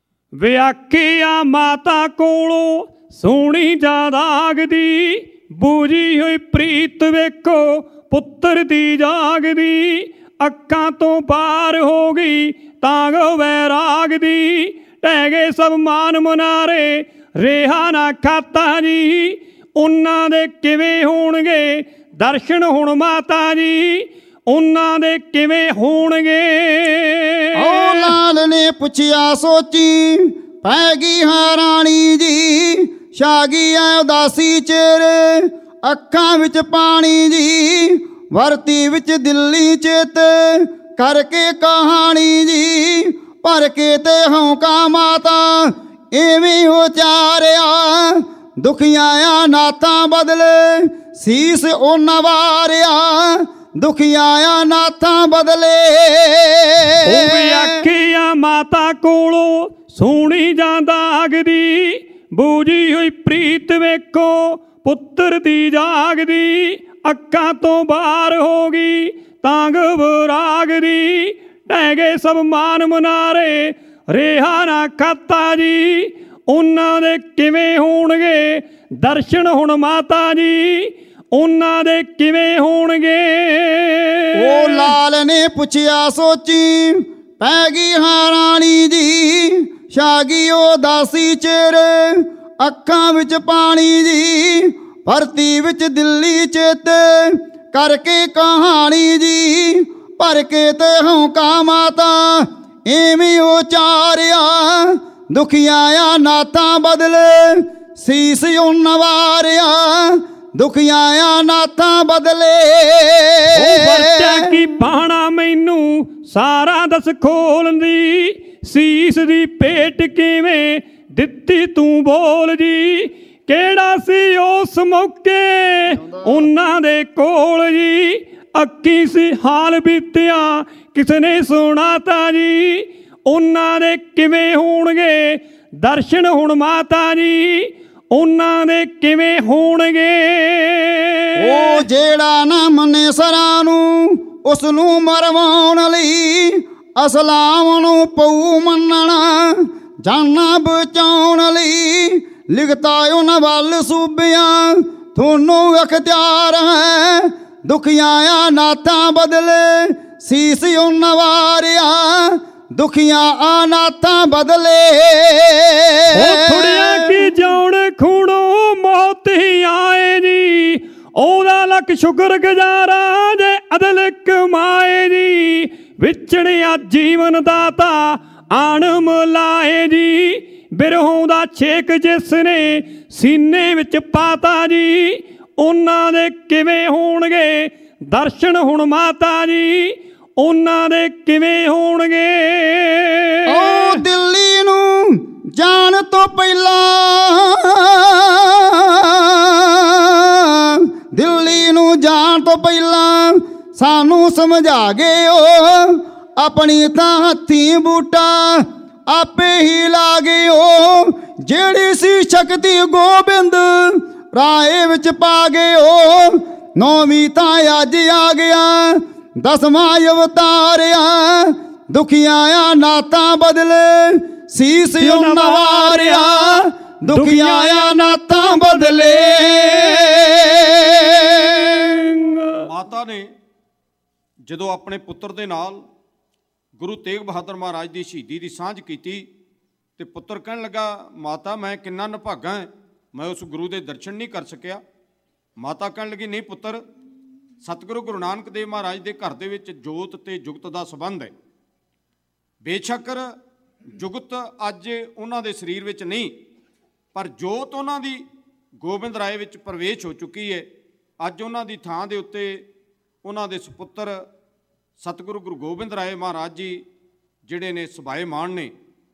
[SPEAKER 1] ਵਿਆਖਿਆ ਮਾਤਾ ਕੋਲੋਂ ਸੋਹਣੀ ਜਾਗਦੀ, ਬੂਝੀ ਹੋਈ ਪ੍ਰੀਤ ਵੇਖੋ ਪੁੱਤਰ ਦੀ ਜਾਗਦੀ। ਅੱਖਾਂ ਤੋਂ ਪਾਰ ਹੋ ਗਈ ਤਾਂ ਗੋ ਵੈਰਾਗ ਦੀ, ਢਹਿ ਗਏ ਸਭ ਮਾਨ ਮੁਨਾਰੇ ਰਿਹਾ ਨਾ ਖਾਤਾ ਜੀ। ਉਹਨਾਂ ਦੇ ਕਿਵੇਂ ਹੋਣਗੇ ਦਰਸ਼ਨ ਹੁਣ ਮਾਤਾ ਜੀ, ਉਹਨਾਂ ਦੇ ਕਿਵੇਂ ਹੋਣਗੇ।
[SPEAKER 3] ਓ ਲਾਲ ਨੇ ਪੁੱਛਿਆ ਸੋਚੀ, ਪੈ ਗਈ ਹੈਰਾਨੀ ਜੀ। ਛਾ ਗਈ ਐ ਉਦਾਸੀ ਚਿਹਰੇ, ਅੱਖਾਂ ਵਿੱਚ ਪਾਣੀ ਜੀ। ਵਰਤੀ ਵਿੱਚ ਦਿੱਲੀ ਚੇਤ ਕਰਕੇ ਕਹਾਣੀ ਜੀ। ਭਰ ਕੇ ਤੇ ਹੌਂਕਾ ਮਾਤਾ ਐਵੇਂ ਉਚਾਰਿਆ, ਦੁਖੀਆਂ ਆ ਨਾਥਾਂ ਬਦਲੇ ਸੀਸ ਉਹਨਾਂ ਵਾਰਿਆ। ਦੁਖੀਆਂ ਆ ਨਾਥਾਂ ਬਦਲੇ।
[SPEAKER 1] ਉਹ ਵੀ ਆਖਿਆ ਮਾਤਾ ਕੋਲੋਂ ਸੋਹਣੀ ਜਾਗਦੀ, ਬੂਝੀ ਹੋਈ ਪ੍ਰੀਤ ਵੇਖੋ ਪੁੱਤਰ ਦੀ ਜਾਗਦੀ। ਅੱਖਾਂ ਤੋਂ ਬਾਹਰ ਹੋ ਗਈ ਤਾਂ ਘਬਰਾਗ ਦੀ, ਢਹਿ ਗਏ ਸਭ ਮਾਨ ਮੁਨਾਰੇ ਰਿਹਾ ਨਾ ਖਾਤਾ ਜੀ। ਉਹਨਾਂ ਦੇ ਕਿਵੇਂ ਹੋਣਗੇ ਦਰਸ਼ਨ ਹੁਣ ਮਾਤਾ ਜੀ, ਉਹਨਾਂ ਦੇ ਕਿਵੇਂ ਹੋਣਗੇ।
[SPEAKER 3] ਉਹ ਲਾਲ ਨੇ ਪੁੱਛਿਆ ਸੋਚੀ, ਪੈ ਗਈ ਹੈਰਾਨੀ ਜੀ, ਛਾ ਗਈ ਉਦਾਸੀ ਚਿਹਰੇ, ਅੱਖਾਂ ਵਿੱਚ ਪਾਣੀ ਜੀ, ਭਰਤੀ ਵਿੱਚ ਦਿੱਲੀ ਚੇਤੇ ਕਰਕੇ ਕਹਾਣੀ ਜੀ, ਭਰ ਕੇ ਤੇ ਹੌਂਕਾ ਮਾਤਾ ਐਵੇਂ ਉਚਾਰਿਆ, ਦੁਖੀਆਂ ਨਾਥਾਂ ਬਦਲੇ ਸੀਸ ਉਹਨਾਂ ਵਾਰਿਆ, ਦੁਖੀਆਂ ਨਾਥਾਂ ਬਦਲੇ।
[SPEAKER 1] ਉਹ ਵਰਤਿਆ ਕੀ ਬਾਣਾ ਮੈਨੂੰ ਸਾਰਾ ਦਸ ਖੋਲਦੀ, ਸੀਸ ਦੀ ਭੇਟ ਕਿਵੇਂ ਦਿੱਤੀ ਤੂੰ ਬੋਲ ਜੀ, ਕਿਹੜਾ ਸੀ ਉਸ ਮੌਕੇ ਉਹਨਾਂ ਦੇ ਕੋਲ ਜੀ, ਅੱਖੀ ਸੀ ਹਾਲ ਬੀਤਿਆ ਕਿਸ ਨੇ ਸੁਣਾਤਾ ਜੀ, ਉਹਨਾਂ ਦੇ ਕਿਵੇਂ ਹੋਣਗੇ ਦਰਸ਼ਨ ਹੁਣ ਮਾਤਾ ਜੀ, ਉਹਨਾਂ ਦੇ ਕਿਵੇਂ ਹੋਣਗੇ।
[SPEAKER 3] ਉਹ ਜਿਹੜਾ ਨਾ ਮੰਨੇ ਸਰਾਂ ਨੂੰ ਉਸ ਨੂੰ ਮਰਵਾਉਣ ਲਈ, ਅਸਲਾਮ ਨੂੰ ਪਊ ਮੰਨਣਾ ਜਾਨਾ ਬਚਾਉਣ ਲਈ, ਲਿਖਤਾ ਉਹਨਾਂ ਵੱਲ ਸੂਬਿਆਂ ਤੁਹਾਨੂੰ ਅਖਤਿਆਰ ਹੈ, ਦੁਖੀਆਂ ਨਾਥਾਂ ਬਦਲੇ ਸੀਸ ਉਹਨਾਂ ਵਾਰਿਆ, ਦੁਖੀਆਂ ਨਾਥਾਂ ਬਦਲੇ।
[SPEAKER 1] ਉਹ ਥੋੜਿਆ ਕੀ ਜਾਉਣ ਖੂਣੋ ਮੌਤ ਹੀ ਆਏ ਜੀ, ਉਹਦਾ ਲੱਖ ਸ਼ੁਕਰ ਗੁਜ਼ਾਰਾ ਜੇ ਅਦਲ ਕਮਾਏ ਜੀ, ਵਿਛੜਿਆ ਜੀਵਨ ਦਾਤਾ ਆਣ ਮਿਲਾਏ ਜੀ, ਬਿਰਹੋਂ ਦਾ ਛੇਕ ਜਿਸ ਨੇ ਸੀਨੇ ਵਿੱਚ ਪਾਤਾ ਜੀ, ਉਹਨਾਂ ਦੇ ਕਿਵੇਂ ਹੋਣਗੇ ਦਰਸ਼ਨ ਹੁਣ ਮਾਤਾ ਜੀ, ਉਹਨਾਂ ਦੇ ਕਿਵੇਂ ਹੋਣਗੇ।
[SPEAKER 3] ਉਹ ਦਿੱਲੀ ਨੂੰ ਜਾਣ ਤੋਂ ਪਹਿਲਾਂ, ਦਿੱਲੀ ਨੂੰ ਜਾਣ ਤੋਂ ਪਹਿਲਾਂ ਸਾਨੂੰ ਸਮਝਾ ਗਏ ਉਹ, ਆਪਣੀ ਤਾਂ ਹੱਥੀਂ ਬੂਟਾ ਆਪੇ ਹੀ ਲਾ ਗਏ ਉਹ, ਜਿਹੜੀ ਸੀ ਸ਼ਕਤੀ ਗੋਬਿੰਦ ਰਾਏ ਵਿੱਚ ਪਾ ਗਏ ਉਹ, ਨੌਵੀਂ ਤਾਂ ਅੱਜ ਆ ਗਿਆ ਦਸਵਾਂ ਅਵਤਾਰਿਆ, ਦੁਖੀਆਂ ਨਾਥਾਂ ਬਦਲੇ ਸੀਸ ਉਹਨਾਂ ਵਾਰਿਆ, ਦੁਖੀਆਂ ਨਾਥਾਂ ਬਦਲੇ।
[SPEAKER 2] ਮਾਤਾ ਨੇ ਜਦੋਂ ਆਪਣੇ ਪੁੱਤਰ ਦੇ ਨਾਲ ਗੁਰੂ ਤੇਗ ਬਹਾਦਰ ਮਹਾਰਾਜ ਦੀ ਸ਼ਹੀਦੀ ਦੀ ਸਾਂਝ ਕੀਤੀ ਤੇ ਪੁੱਤਰ ਕਹਿਣ ਲੱਗਾ, ਮਾਤਾ ਮੈਂ ਕਿੰਨਾ ਨਿਭਾਗਾ ਹੈ, ਮੈਂ ਉਸ ਗੁਰੂ ਦੇ ਦਰਸ਼ਨ ਨਹੀਂ ਕਰ ਸਕਿਆ। ਮਾਤਾ ਕਹਿਣ ਲੱਗੀ, ਨਹੀਂ ਪੁੱਤਰ, ਸਤਿਗੁਰੂ ਗੁਰੂ ਨਾਨਕ ਦੇਵ ਮਹਾਰਾਜ ਦੇ ਘਰ ਦੇ ਵਿੱਚ ਜੋਤ ਤੇ ਜੁਗਤ ਦਾ ਸੰਬੰਧ ਹੈ। ਬੇਸ਼ੱਕ ਜੁਗਤ ਅੱਜ ਉਹਨਾਂ ਦੇ ਸਰੀਰ ਵਿੱਚ ਨਹੀਂ, ਪਰ ਜੋਤ ਉਹਨਾਂ ਦੀ ਗੋਬਿੰਦ ਰਾਏ ਵਿੱਚ ਪ੍ਰਵੇਸ਼ ਹੋ ਚੁੱਕੀ ਹੈ। ਅੱਜ ਉਹਨਾਂ ਦੀ ਥਾਂ ਦੇ ਉੱਤੇ ਉਹਨਾਂ ਦੇ ਸੁਪੁੱਤਰ ਸਤਿਗੁਰੂ ਗੁਰੂ ਗੋਬਿੰਦ ਰਾਏ ਮਹਾਰਾਜ ਜੀ ਜਿਹੜੇ ਨੇ ਸਭਾਏਮਾਨ ਨੇ।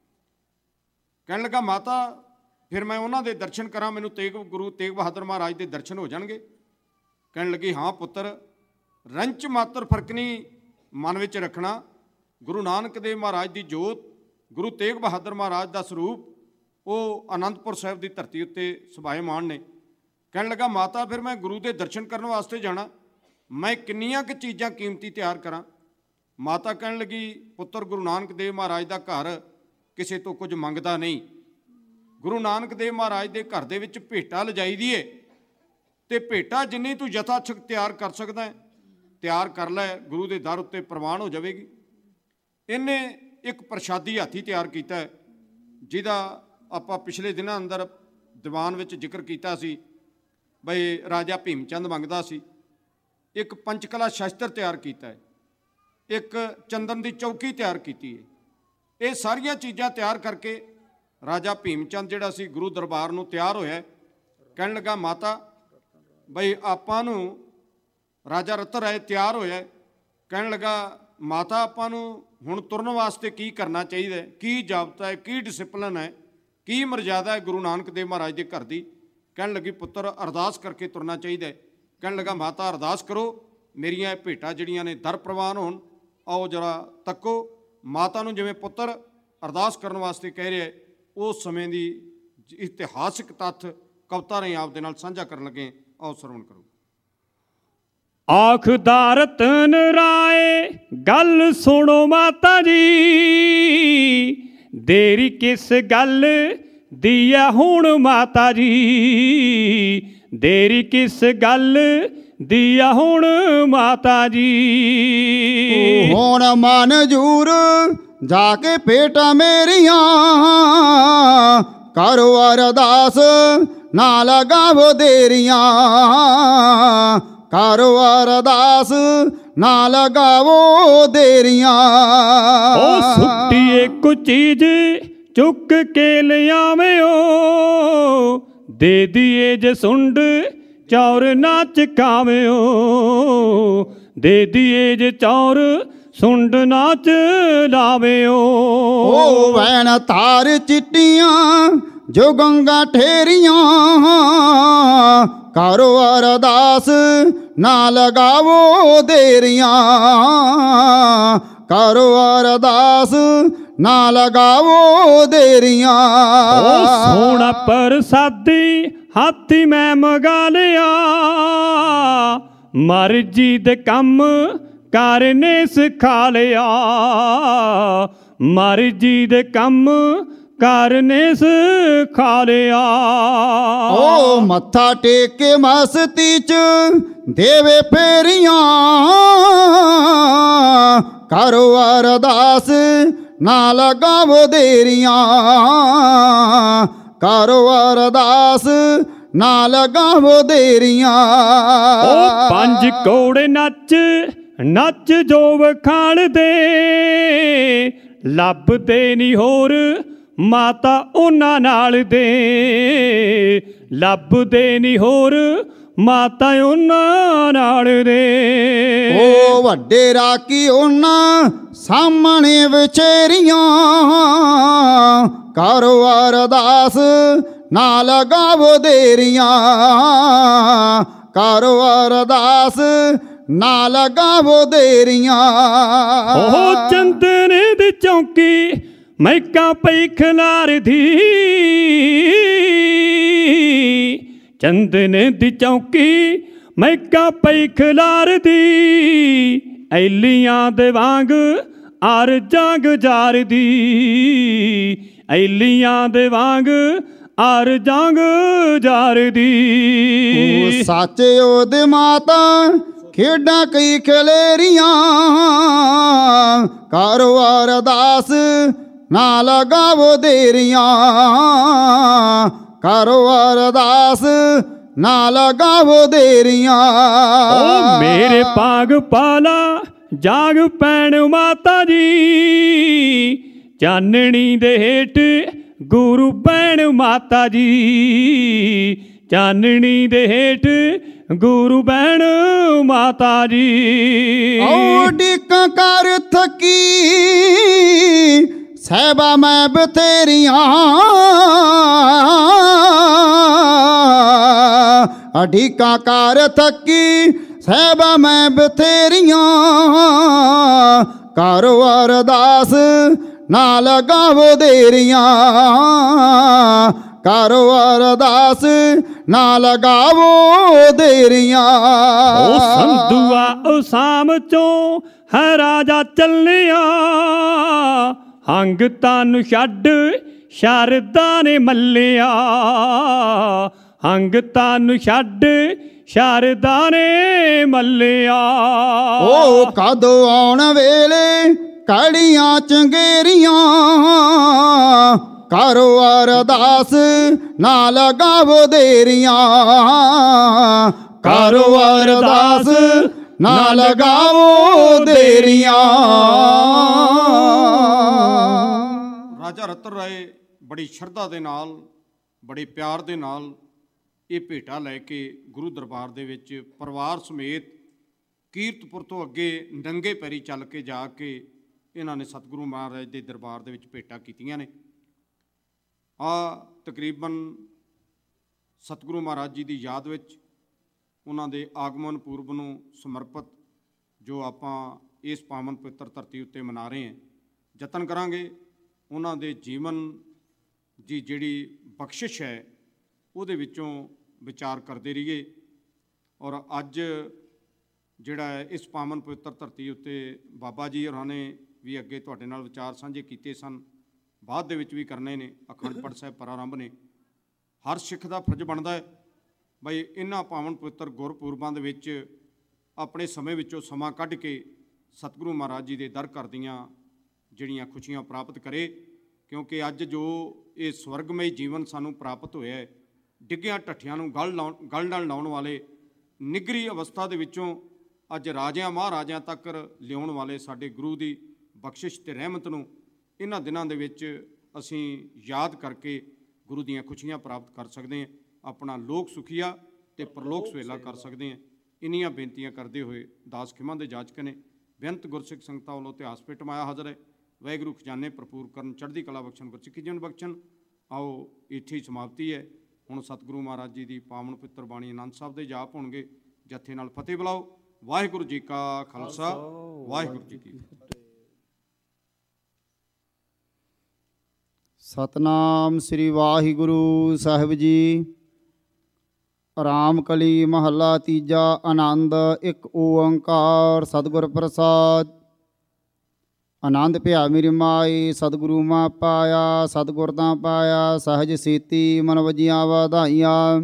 [SPEAKER 2] ਕਹਿਣ ਲੱਗਾ, ਮਾਤਾ ਫਿਰ ਮੈਂ ਉਹਨਾਂ ਦੇ ਦਰਸ਼ਨ ਕਰਾਂ, ਮੈਨੂੰ ਗੁਰੂ ਤੇਗ ਬਹਾਦਰ ਮਹਾਰਾਜ ਦੇ ਦਰਸ਼ਨ ਹੋ ਜਾਣਗੇ। ਕਹਿਣ ਲੱਗੀ, ਹਾਂ ਪੁੱਤਰ, ਰੰਚ ਮਾਤਰ ਫਰਕ ਨਹੀਂ ਮਨ ਵਿੱਚ ਰੱਖਣਾ। ਗੁਰੂ ਨਾਨਕ ਦੇਵ ਮਹਾਰਾਜ ਦੀ ਜੋਤ, ਗੁਰੂ ਤੇਗ ਬਹਾਦਰ ਮਹਾਰਾਜ ਦਾ ਸਰੂਪ, ਉਹ ਅਨੰਦਪੁਰ ਸਾਹਿਬ ਦੀ ਧਰਤੀ ਉੱਤੇ ਸਭਾਏਮਾਨ ਨੇ। ਕਹਿਣ ਲੱਗਾ, ਮਾਤਾ ਫਿਰ ਮੈਂ ਗੁਰੂ ਦੇ ਦਰਸ਼ਨ ਕਰਨ ਵਾਸਤੇ ਜਾਣਾ, ਮੈਂ ਕਿੰਨੀਆਂ ਕੁ ਚੀਜ਼ਾਂ ਕੀਮਤੀ ਤਿਆਰ ਕਰਾਂ। ਮਾਤਾ ਕਹਿਣ ਲੱਗੀ, ਪੁੱਤਰ, ਗੁਰੂ ਨਾਨਕ ਦੇਵ ਮਹਾਰਾਜ ਦਾ ਘਰ ਕਿਸੇ ਤੋਂ ਕੁਝ ਮੰਗਦਾ ਨਹੀਂ। ਗੁਰੂ ਨਾਨਕ ਦੇਵ ਮਹਾਰਾਜ ਦੇ ਘਰ ਦੇ ਵਿੱਚ ਭੇਟਾ ਲਿਜਾਈ ਦੀ ਏ, ਤੇ ਭੇਟਾ ਜਿੰਨੀ ਤੂੰ ਯਥਾਸ਼ਕ ਤਿਆਰ ਕਰ ਸਕਦਾ ਹੈ ਤਿਆਰ ਕਰ ਲੈ, ਗੁਰੂ ਦੇ ਦਰ ਉੱਤੇ ਪ੍ਰਵਾਨ ਹੋ ਜਾਵੇਗੀ। ਇਹਨੇ ਇੱਕ ਪ੍ਰਸ਼ਾਦੀ ਹਾਥੀ ਤਿਆਰ ਕੀਤਾ ਹੈ, ਜਿਹਦਾ ਆਪਾਂ ਪਿਛਲੇ ਦਿਨਾਂ ਅੰਦਰ ਦੀਵਾਨ ਵਿੱਚ ਜ਼ਿਕਰ ਕੀਤਾ ਸੀ ਬਈ ਰਾਜਾ ਭੀਮ ਚੰਦ ਮੰਗਦਾ ਸੀ। ਇੱਕ ਪੰਚਕਲਾ ਸ਼ਸਤਰ ਤਿਆਰ ਕੀਤਾ ਹੈ, ਇੱਕ ਚੰਦਨ ਦੀ ਚੌਕੀ ਤਿਆਰ ਕੀਤੀ ਹੈ। ਇਹ ਸਾਰੀਆਂ ਚੀਜ਼ਾਂ ਤਿਆਰ ਕਰਕੇ ਰਾਜਾ ਭੀਮ ਚੰਦ ਜਿਹੜਾ ਸੀ ਗੁਰੂ ਦਰਬਾਰ ਨੂੰ ਤਿਆਰ ਹੋਇਆ। ਕਹਿਣ ਲੱਗਾ, ਮਾਤਾ ਬਈ ਆਪਾਂ ਨੂੰ ਰਾਜਾ ਰਤਨ ਰਾਏ ਤਿਆਰ ਹੋਇਆ। ਕਹਿਣ ਲੱਗਾ, ਮਾਤਾ ਆਪਾਂ ਨੂੰ ਹੁਣ ਤੁਰਨ ਵਾਸਤੇ ਕੀ ਕਰਨਾ ਚਾਹੀਦਾ ਹੈ, ਕੀ ਜਾਬਤਾ ਹੈ, ਕੀ ਡਿਸਿਪਲਿਨ ਹੈ, ਕੀ ਮਰਜ਼ਾਦਾ ਹੈ ਗੁਰੂ ਨਾਨਕ ਦੇਵ ਮਹਾਰਾਜ ਦੇ ਘਰ ਦੀ। ਕਹਿਣ ਲੱਗੀ, ਪੁੱਤਰ, ਅਰਦਾਸ ਕਰਕੇ ਤੁਰਨਾ ਚਾਹੀਦਾ ਹੈ। ਕਹਿਣ ਲੱਗਾ, ਮਾਤਾ ਅਰਦਾਸ ਕਰੋ, ਮੇਰੀਆਂ ਇਹ ਭੇਟਾਂ ਜਿਹੜੀਆਂ ਨੇ ਦਰ ਪ੍ਰਵਾਨ ਹੋਣ। ਆਓ ਜਰਾ ਤੱਕੋ, ਮਾਤਾ ਨੂੰ ਜਿਵੇਂ ਪੁੱਤਰ ਅਰਦਾਸ ਕਰਨ ਵਾਸਤੇ ਕਹਿ ਰਿਹਾ, ਉਸ ਸਮੇਂ ਦੀ ਇਤਿਹਾਸਿਕ ਤੱਥ ਕਵਿਤਾ ਰਾਹੀਂ ਆਪ ਦੇ ਨਾਲ ਸਾਂਝਾ ਕਰਨ ਲੱਗੇ। ਆਓ ਸਰਵਣ ਕਰੋ।
[SPEAKER 1] ਆਖਦਾ ਰਤਨ ਰਾਏ ਗੱਲ ਸੁਣੋ ਮਾਤਾ ਜੀ, ਦੇਰੀ ਕਿਸ ਗੱਲ ਦੀਆ ਹੁਣ ਮਾਤਾ ਜੀ, ਦੇਰੀ ਕਿਸ ਗੱਲ ਦੀਆ ਹੁਣ ਮਾਤਾ ਜੀ।
[SPEAKER 3] ਹੁਣ ਮਨਜੂਰ ਜਾ ਕੇ ਭੇਟਾਂ ਮੇਰੀਆਂ, ਕਰੋ ਅਰਦਾਸ ਨਾ ਲਗਾਵੋ ਦੇਰੀਆਂ, ਕਰੋ ਅਰਦਾਸ ਨਾ ਲਗਾਵੋ ਦੇਰੀਆਂ।
[SPEAKER 1] ਉਹ ਸੁੱਟੀਏ ਕੁ ਚੀਜ਼ ਚੁੱਕ ਕੇ ਲਿਆਵਿਓ, ਦੇ ਦੀਏ ਜੇ ਸੁੰਡ ਚੌਰ ਨਾ ਚਕਾਵਿਓ, ਦੇ ਦੀਏ ਜੇ ਚੌਰ ਸੁੰਡ ਨਾ ਚਲਾਵਿਓ।
[SPEAKER 3] ਉਹ ਵੈਣ ਤਾਰ ਚਿੱਟੀਆਂ ਜੋ ਗੰਗਾ ਠੇਰੀਆਂ, ਕਰੋ ਅਰਦਾਸ ਨਾ ਲਗਾਵੋ ਦੇਰੀਆਂ, ਕਰੋ ਅਰਦਾਸ ਨਾ ਲਗਾਵੋ ਦੇਰੀਆਂ।
[SPEAKER 1] ਉਹ ਸੋਹਣਾ ਪ੍ਰਸਾਦੀ ਹਾਥੀ ਮੈਂ ਮੰਗਾ ਲਿਆ, ਮਰਜੀ ਦੇ ਕੰਮ ਕਰਨੇ ਸਿਖਾ ਲਿਆ, ਮਰਜੀ ਦੇ ਕੰਮ ਕਰਨੇ ਸਿਖਾ ਲਿਆ।
[SPEAKER 3] ਉਹ ਮੱਥਾ ਟੇਕ ਕੇ ਮਸਤੀ ਚ ਦੇਵੇ ਫੇਰੀਆਂ, ਕਰੋ ਅਰਦਾਸ ਨਾ ਲਗਾਵੋ ਦੇਰੀਆਂ, ਕਰੋ ਅਰਦਾਸ ਨਾ ਲਗਾਵੋ ਦੇਰੀਆਂ।
[SPEAKER 1] ਉਹ ਪੰਜ ਕੋੜੇ ਨੱਚ ਨੱਚ ਜੋ ਵਖਾਣ ਦੇ, ਲੱਭਦੇ ਨੀ ਹੋਰ ਮਾਤਾ ਉਹਨਾਂ ਨਾਲ ਦੇ, ਲੱਭਦੇ ਨੀ ਹੋਰ ਮਾਤਾ ਉਹਨਾਂ ਨਾਲ ਦੇ।
[SPEAKER 3] ਉਹ ਵੱਡੇ ਰਾਖੀ ਉਹਨਾਂ ਸਾਹਮਣੇ ਵਿਚੇਰੀਆਂ, ਕਰੋ ਅਰਦਾਸ ਨਾ ਲਗਾਵੋ ਦੇਰੀਆਂ, ਕਰੋ ਅਰਦਾਸ ਨਾ ਲਗਾਵੋ ਦੇਰੀਆਂ।
[SPEAKER 1] ਉਹ ਚੰਦਨ ਦੀ ਚੌਂਕੀ ਮੈਕਾਂ ਪਈ ਖਿਲਾਰਦੀ, ਚੰਦਨ ਦੀ ਚੌਂਕੀ ਮੈਕਾਂ ਪਈ ਖਿਲਾਰਦੀ, ਐਲੀਆਂ ਦੇ ਵਾਂਗ ਅਰਜ਼ਾਂ ਗੁਜ਼ਾਰਦੀ, ਐਲੀਆਂ ਦੇ ਵਾਂਗ ਅਰਜ਼ਾਂ ਗੁਜ਼ਾਰਦੀ।
[SPEAKER 3] ਉਹ ਸੱਚ ਉਹਦੇ ਮਾਤਾ ਖੇਡਾਂ ਕਈ ਖਲੇਰੀਆਂ, ਕਰੋ ਅਰਦਾਸ ਨਾ ਲਗਾਵੋ ਦੇਰੀਆਂ, ਕਰੋ ਅਰਦਾਸ ਨਾ ਲਗਾਵੋ ਦੇਰੀਆਂ।
[SPEAKER 1] ਓ ਮੇਰੇ ਭਾਗ ਪਾਲਾ ਜਾਗ ਪੈਣ ਮਾਤਾ ਜੀ, ਚਾਨਣੀ ਦੇ ਹੇਠ ਗੁਰੂ ਬਹਿਣ ਮਾਤਾ ਜੀ, ਚਾਨਣੀ ਦੇ ਹੇਠ ਗੁਰੂ ਬਹਿਣ ਮਾਤਾ ਜੀ।
[SPEAKER 3] ਓ ਡੀਕਾਂ ਕਰ ਥਕੀ ਸਹਿਬਾ ਮੈਂ ਬਥੇਰੀਆਂ, ਡੀਕਾਂ ਕਰ ਥਕੀ ਸਹਿਬਾ ਮੈਂ ਬਥੇਰੀਆਂ, ਕਰੋ ਅਰਦਾਸ ਨਾ ਲਗਾਵੋ ਦੇਰੀਆਂ, ਕਰੋ ਅਰਦਾਸ ਨਾ ਲਗਾਵੋ ਦੇਰੀਆਂ।
[SPEAKER 1] ਉਹ ਸੰਧੂਆ ਉਸਾਮ ਚੋਂ ਹੈ ਰਾਜਾ ਚੱਲਿਆ, ਹੰਗ ਤਨ ਛੱਡ ਸ਼ਰਦਾ ਨੇ ਮੱਲਿਆ, ਹੰਗ ਤਨ ਛੱਡ ਸ਼ਰਦਾ ਨੇ ਮੱਲਿਆ।
[SPEAKER 3] ਉਹ ਕਦੋਂ ਆਉਣ ਵੇਲੇ ਕੜੀਆਂ ਚੰਗੇਰੀਆਂ, ਕਰੋ ਅਰਦਾਸ ਨਾ ਲਗਾਵੋ ਦੇਰੀਆਂ, ਕਰੋ ਅਰਦਾਸ ਨਾ ਲਗਾਵੋ ਦੇਰੀਆਂ।
[SPEAKER 2] ਰਾਜਾ ਰਤਨ ਰਾਏ ਬੜੀ ਸ਼ਰਧਾ ਦੇ ਨਾਲ, ਬੜੇ ਪਿਆਰ ਦੇ ਨਾਲ ਇਹ ਭੇਟਾ ਲੈ ਕੇ ਗੁਰੂ ਦਰਬਾਰ ਦੇ ਵਿੱਚ ਪਰਿਵਾਰ ਸਮੇਤ ਕੀਰਤਪੁਰ ਤੋਂ ਅੱਗੇ ਨੰਗੇ ਪੈਰੀ ਚੱਲ ਕੇ ਜਾ ਕੇ ਇਹਨਾਂ ਨੇ ਸਤਿਗੁਰੂ ਮਹਾਰਾਜ ਦੇ ਦਰਬਾਰ ਦੇ ਵਿੱਚ ਭੇਟਾਂ ਕੀਤੀਆਂ ਨੇ। ਤਕਰੀਬਨ ਸਤਿਗੁਰੂ ਮਹਾਰਾਜ ਜੀ ਦੀ ਯਾਦ ਵਿੱਚ ਉਹਨਾਂ ਦੇ ਆਗਮਨ ਪੂਰਬ ਨੂੰ ਸਮਰਪਿਤ ਜੋ ਆਪਾਂ ਇਸ ਪਾਵਨ ਪਵਿੱਤਰ ਧਰਤੀ ਉੱਤੇ ਮਨਾ ਰਹੇ ਹਾਂ, ਯਤਨ ਕਰਾਂਗੇ ਉਹਨਾਂ ਦੇ ਜੀਵਨ ਦੀ ਜਿਹੜੀ ਬਖਸ਼ਿਸ਼ ਹੈ ਉਹਦੇ ਵਿੱਚੋਂ ਵਿਚਾਰ ਕਰਦੇ ਰਹੀਏ। ਔਰ ਅੱਜ ਜਿਹੜਾ ਹੈ ਇਸ ਪਾਵਨ ਪਵਿੱਤਰ ਧਰਤੀ ਉੱਤੇ ਬਾਬਾ ਜੀ ਹੋਰਾਂ ਨੇ ਵੀ ਅੱਗੇ ਤੁਹਾਡੇ ਨਾਲ ਵਿਚਾਰ ਸਾਂਝੇ ਕੀਤੇ ਸਨ। ਬਾਅਦ ਦੇ ਵਿੱਚ ਵੀ ਕਰਨੇ ਨੇ। ਅਖੰਡ ਪਾਠ ਸਾਹਿਬ ਪ੍ਰਾਰੰਭ ਨੇ। ਹਰ ਸਿੱਖ ਦਾ ਫਰਜ਼ ਬਣਦਾ ਹੈ ਬਈ ਇਹਨਾਂ ਪਾਵਨ ਪਵਿੱਤਰ ਗੁਰਪੁਰਬਾਂ ਦੇ ਵਿੱਚ ਆਪਣੇ ਸਮੇਂ ਵਿੱਚੋਂ ਸਮਾਂ ਕੱਢ ਕੇ ਸਤਿਗੁਰੂ ਮਹਾਰਾਜ ਜੀ ਦੇ ਦਰ ਘਰ ਦੀਆਂ ਜਿਹੜੀਆਂ ਖੁਸ਼ੀਆਂ ਪ੍ਰਾਪਤ ਕਰੇ। ਕਿਉਂਕਿ ਅੱਜ ਜੋ ਇਹ ਸਵਰਗਮਈ ਜੀਵਨ ਸਾਨੂੰ ਪ੍ਰਾਪਤ ਹੋਇਆ ਹੈ, ਡਿੱਗਿਆਂ ਢੱਠਿਆਂ ਨੂੰ ਗਲ ਨਾਲ ਲਾਉਣ ਵਾਲੇ ਨਿੱਘਰੀ ਅਵਸਥਾ ਦੇ ਵਿੱਚੋਂ ਅੱਜ ਰਾਜਿਆਂ ਮਹਾਰਾਜਿਆਂ ਤੱਕ ਲਿਆਉਣ ਵਾਲੇ ਸਾਡੇ ਗੁਰੂ ਦੀ ਬਖਸ਼ਿਸ਼ ਅਤੇ ਰਹਿਮਤ ਨੂੰ ਇਹਨਾਂ ਦਿਨਾਂ ਦੇ ਵਿੱਚ ਅਸੀਂ ਯਾਦ ਕਰਕੇ ਗੁਰੂ ਦੀਆਂ ਖੁਸ਼ੀਆਂ ਪ੍ਰਾਪਤ ਕਰ ਸਕਦੇ ਹਾਂ। ਆਪਣਾ ਲੋਕ ਸੁਖੀਆ ਅਤੇ ਪ੍ਰਲੋਕ ਸੁਹੇਲਾ ਕਰ ਸਕਦੇ ਹਾਂ। ਇੰਨੀਆਂ ਬੇਨਤੀਆਂ ਕਰਦੇ ਹੋਏ ਦਾਸ ਖਿਮਾਂ ਦੇ ਜਾਚਕ ਨੇ ਬੇਅੰਤ ਗੁਰਸਿੱਖ ਸੰਗਤਾਂ ਵੱਲੋਂ ਇਤਿਹਾਸ ਪਿੱਟ ਮਾਇਆ ਹਾਜ਼ਰ ਹੈ। ਵਾਹਿਗੁਰੂ ਖਜ਼ਾਨੇ ਭਰਪੂਰ ਕਰਨ, ਚੜ੍ਹਦੀ ਕਲਾ ਬਖਸ਼ਣ, ਗੁਰਸਿੱਖੀ ਜੀਵਨ ਬਖਸ਼ਣ। ਆਓ ਇੱਥੇ ਹੀ ਸਮਾਪਤੀ ਹੈ। ਹੁਣ ਸਤਿਗੁਰੂ ਮਹਾਰਾਜ ਜੀ ਦੀ ਪਾਵਨ ਪਵਿੱਤਰ ਬਾਣੀ ਆਨੰਦ ਸਾਹਿਬ ਦੇ ਜਾਪ ਹੋਣਗੇ। ਜੱਥੇ ਨਾਲ ਫਤਿਹ ਬੁਲਾਓ। ਵਾਹਿਗੁਰੂ ਜੀ ਕਾ ਖਾਲਸਾ, ਵਾਹਿਗੁਰੂ ਜੀ ਕੀ ਫਤਿਹ।
[SPEAKER 3] ਸਤਨਾਮ ਸ੍ਰੀ ਵਾਹਿਗੁਰੂ ਸਾਹਿਬ ਜੀ। ਰਾਮ ਕਲੀ ਮਹੱਲਾ ਤੀਜਾ। ਆਨੰਦ ਇੱਕ ਓੰਕਾਰ ਸਤਿਗੁਰ ਪ੍ਰਸਾਦ। ਆਨੰਦ ਭਿਆ ਮੇਰੀ ਮਾਈ, ਸਤਿਗੁਰੂ ਮਾ ਪਾਇਆ। ਸਤਿਗੁਰ ਤਾਂ ਪਾਇਆ ਸਹਿਜ ਸੀਤੀ, ਮਨ ਵਜੀਆਂ ਵਧਾਈਆਂ।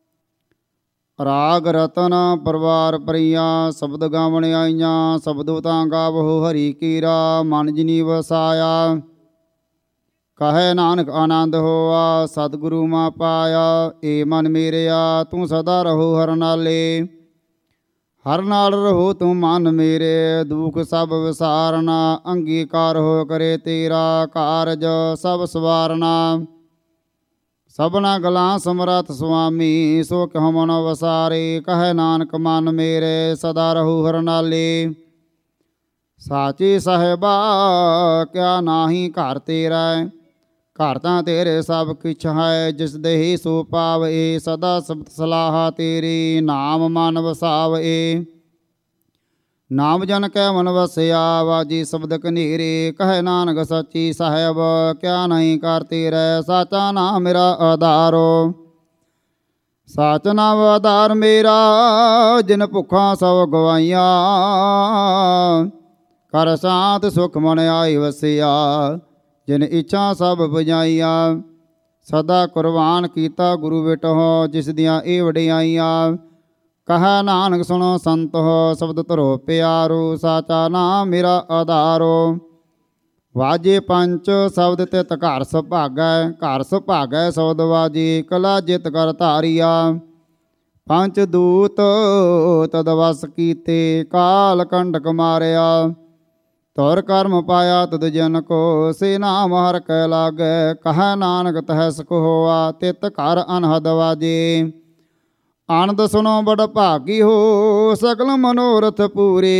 [SPEAKER 3] ਰਾਗ ਰਤਨ ਪਰਵਾਰ ਪਰੀਆਂ, ਸ਼ਬਦ ਗਾਵਣ ਆਈਆਂ। ਸ਼ਬਦੋ ਤਾਂ ਗਾਵੋ ਹਰੀ ਕੀਰਾ, ਮਨ ਜਿਨੀ ਵਸਾਇਆ। ਕਹੈ ਨਾਨਕ ਆਨੰਦ ਹੋਆ, ਸਤਿਗੁਰੂ ਮਾ ਪਾਇਆ। ਏ ਮਨ ਮੇਰਿਆ ਤੂੰ ਸਦਾ ਰਹੋ ਹਰ ਨਾਲੇ, ਹਰ ਨਾਲ ਰਹੋ ਤੂੰ ਮਨ ਮੇਰੇ। ਦੁਖ ਸਭ ਵਿਸਾਰਨਾ, ਅੰਗੀਕਾਰ ਹੋ ਕਰੇ ਤੇਰਾ। ਕਾਰਜ ਸਭ ਸਵਾਰਨਾ, ਸਭਨਾ ਗਲਾਂ ਸਮਰੱਥ ਸੁਆਮੀ। ਸੋ ਕਿਹੁ ਮਨ ਵਸਾਰੇ, ਕਹੈ ਨਾਨਕ ਮਨ ਮੇਰੇ। ਸਦਾ ਰਹੋ ਹਰ ਨਾਲੇ, ਸਾਚੇ ਸਾਹਿਬਾ ਕਿਆ ਨਾਹੀ ਘਰ ਤੇਰਾ। ਘਰ ਤਾਂ ਤੇਰੇ ਸਭ ਕਿਛ ਹੈ, ਜਿਸ ਦੇਹੀ ਸੋ ਪਾਵੇ। ਸਦਾ ਸਬਦ ਸਲਾਹਾ ਤੇਰੀ, ਨਾਮ ਮਨ ਵਸਾਵੇ। ਨਾਮ ਜਨ ਕੈ ਮਨ ਵਸਿਆ, ਵਾਜੀ ਸ਼ਬਦ ਕਨੇਰੇ। ਕਹੈ ਨਾਨਕ ਸੱਚੀ ਸਾਹਿਬ ਕਿਆ ਨਹੀਂ ਕਰ ਤੇਰੇ। ਸਾਚਾ ਨਾਮ ਮੇਰਾ ਆਧਾਰੋ, ਸਾਚ ਨਾਮ ਆਧਾਰ ਮੇਰਾ। ਜਿਨ ਭੁੱਖਾਂ ਸਭ ਗਵਾਈਆਂ, ਕਰ ਸਾਤ ਸੁਖ ਮਨ ਆਈ ਵਸਿਆ। ਜਿਨ ਇੱਛਾ ਸਭ ਬੁਝਾਈਆਂ, ਸਦਾ ਕੁਰਬਾਨ ਕੀਤਾ ਗੁਰੂ ਬਿਟਹੁ। ਜਿਸ ਦੀਆਂ ਇਹ ਵਡਿਆਈਆਂ, ਕਹੈ ਨਾਨਕ ਸੁਣੋ ਸੰਤ ਹੋ। ਸ਼ਬਦ ਧਰੋ ਪਿਆਰੋ, ਸਾਚਾ ਨਾਮ ਮੇਰਾ ਆਧਾਰੋ। ਵਾਜੇ ਪੰਚ ਸ਼ਬਦ ਤਿਤ ਘਰ ਸੁਭਾਗੈ, ਘਰ ਸੁਭਾਗੈ ਸ਼ਬਦ ਵਾਜੇ। ਕਲਾ ਜਿਤ ਕਰ ਧਾਰੀਆ, ਪੰਚ ਦੂਤ ਤਦ ਵਸ ਕੀਤੇ। ਕਾਲ ਕੰਡਕ ਮਾਰਿਆ, ਤੌਰ ਕਰਮ ਪਾਇਆ ਤਦ ਜਨ ਕੋ। ਸੇ ਨਾਮ ਹਰ ਕੈ ਲਾਗੈ, ਕਹੈ ਨਾਨਕ ਤਹਿ ਸੁਖ ਹੋਆ। ਤਿਤ ਘਰ ਅਨਹਦ ਵਾਜੇ। ਆਨੰਦ ਸੁਣੋ ਬੜ ਭਾਗੀ ਹੋ, ਸਕਲ ਮਨੋਰਥ ਪੂਰੇ।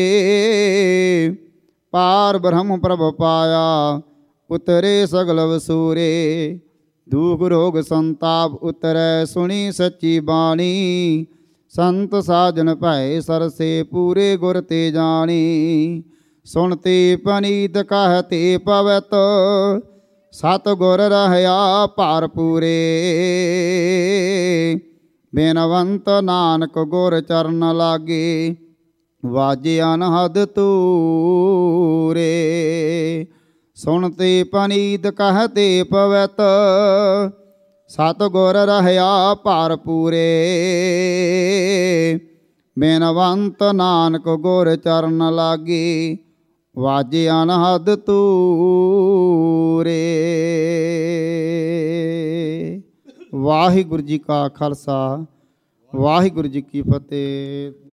[SPEAKER 3] ਪਾਰ ਬ੍ਰਹਮ ਪ੍ਰਭ ਪਾਇਆ, ਉਤਰੇ ਸਗਲ ਵਸੂਰੇ। ਦੁਖ ਰੋਗ ਸੰਤਾਪ ਉਤਰੈ, ਸੁਣੀ ਸੱਚੀ ਬਾਣੀ। ਸੰਤ ਸਾਜਨ ਭੈ ਸਰਸੇ, ਪੂਰੇ ਗੁਰ ਤੇ ਜਾਣੀ। ਸੁਣਤੇ ਪਨੀਤ ਕਹਤੇ ਪਵਿੱਤ, ਸਤ ਗੁਰ ਰਹਿਆ ਭਾਰ ਪੂਰੇ। ਬੇਨਵੰਤ ਨਾਨਕ ਗੁਰ ਚਰਨ ਲਾਗੇ, ਵਾਜੇ ਅਨਹਦ ਤੂਰੇ। ਸੁਣਤੇ ਪਨੀਤ ਕਹਤੇ ਪਵਿੱਤ, ਸਤ ਗੁਰ ਰਹਿਆ ਭਾਰ ਪੂਰੇ। ਬੇਨਵੰਤ ਨਾਨਕ ਗੁਰ ਚਰਨ ਲਾਗੇ, ਵਾਜੇ ਅਨਹਦ ਤੂਰੇ। ਵਾਹਿਗੁਰੂ ਜੀ ਕਾ ਖਾਲਸਾ, ਵਾਹਿਗੁਰੂ ਜੀ ਕੀ ਫਤਿਹ।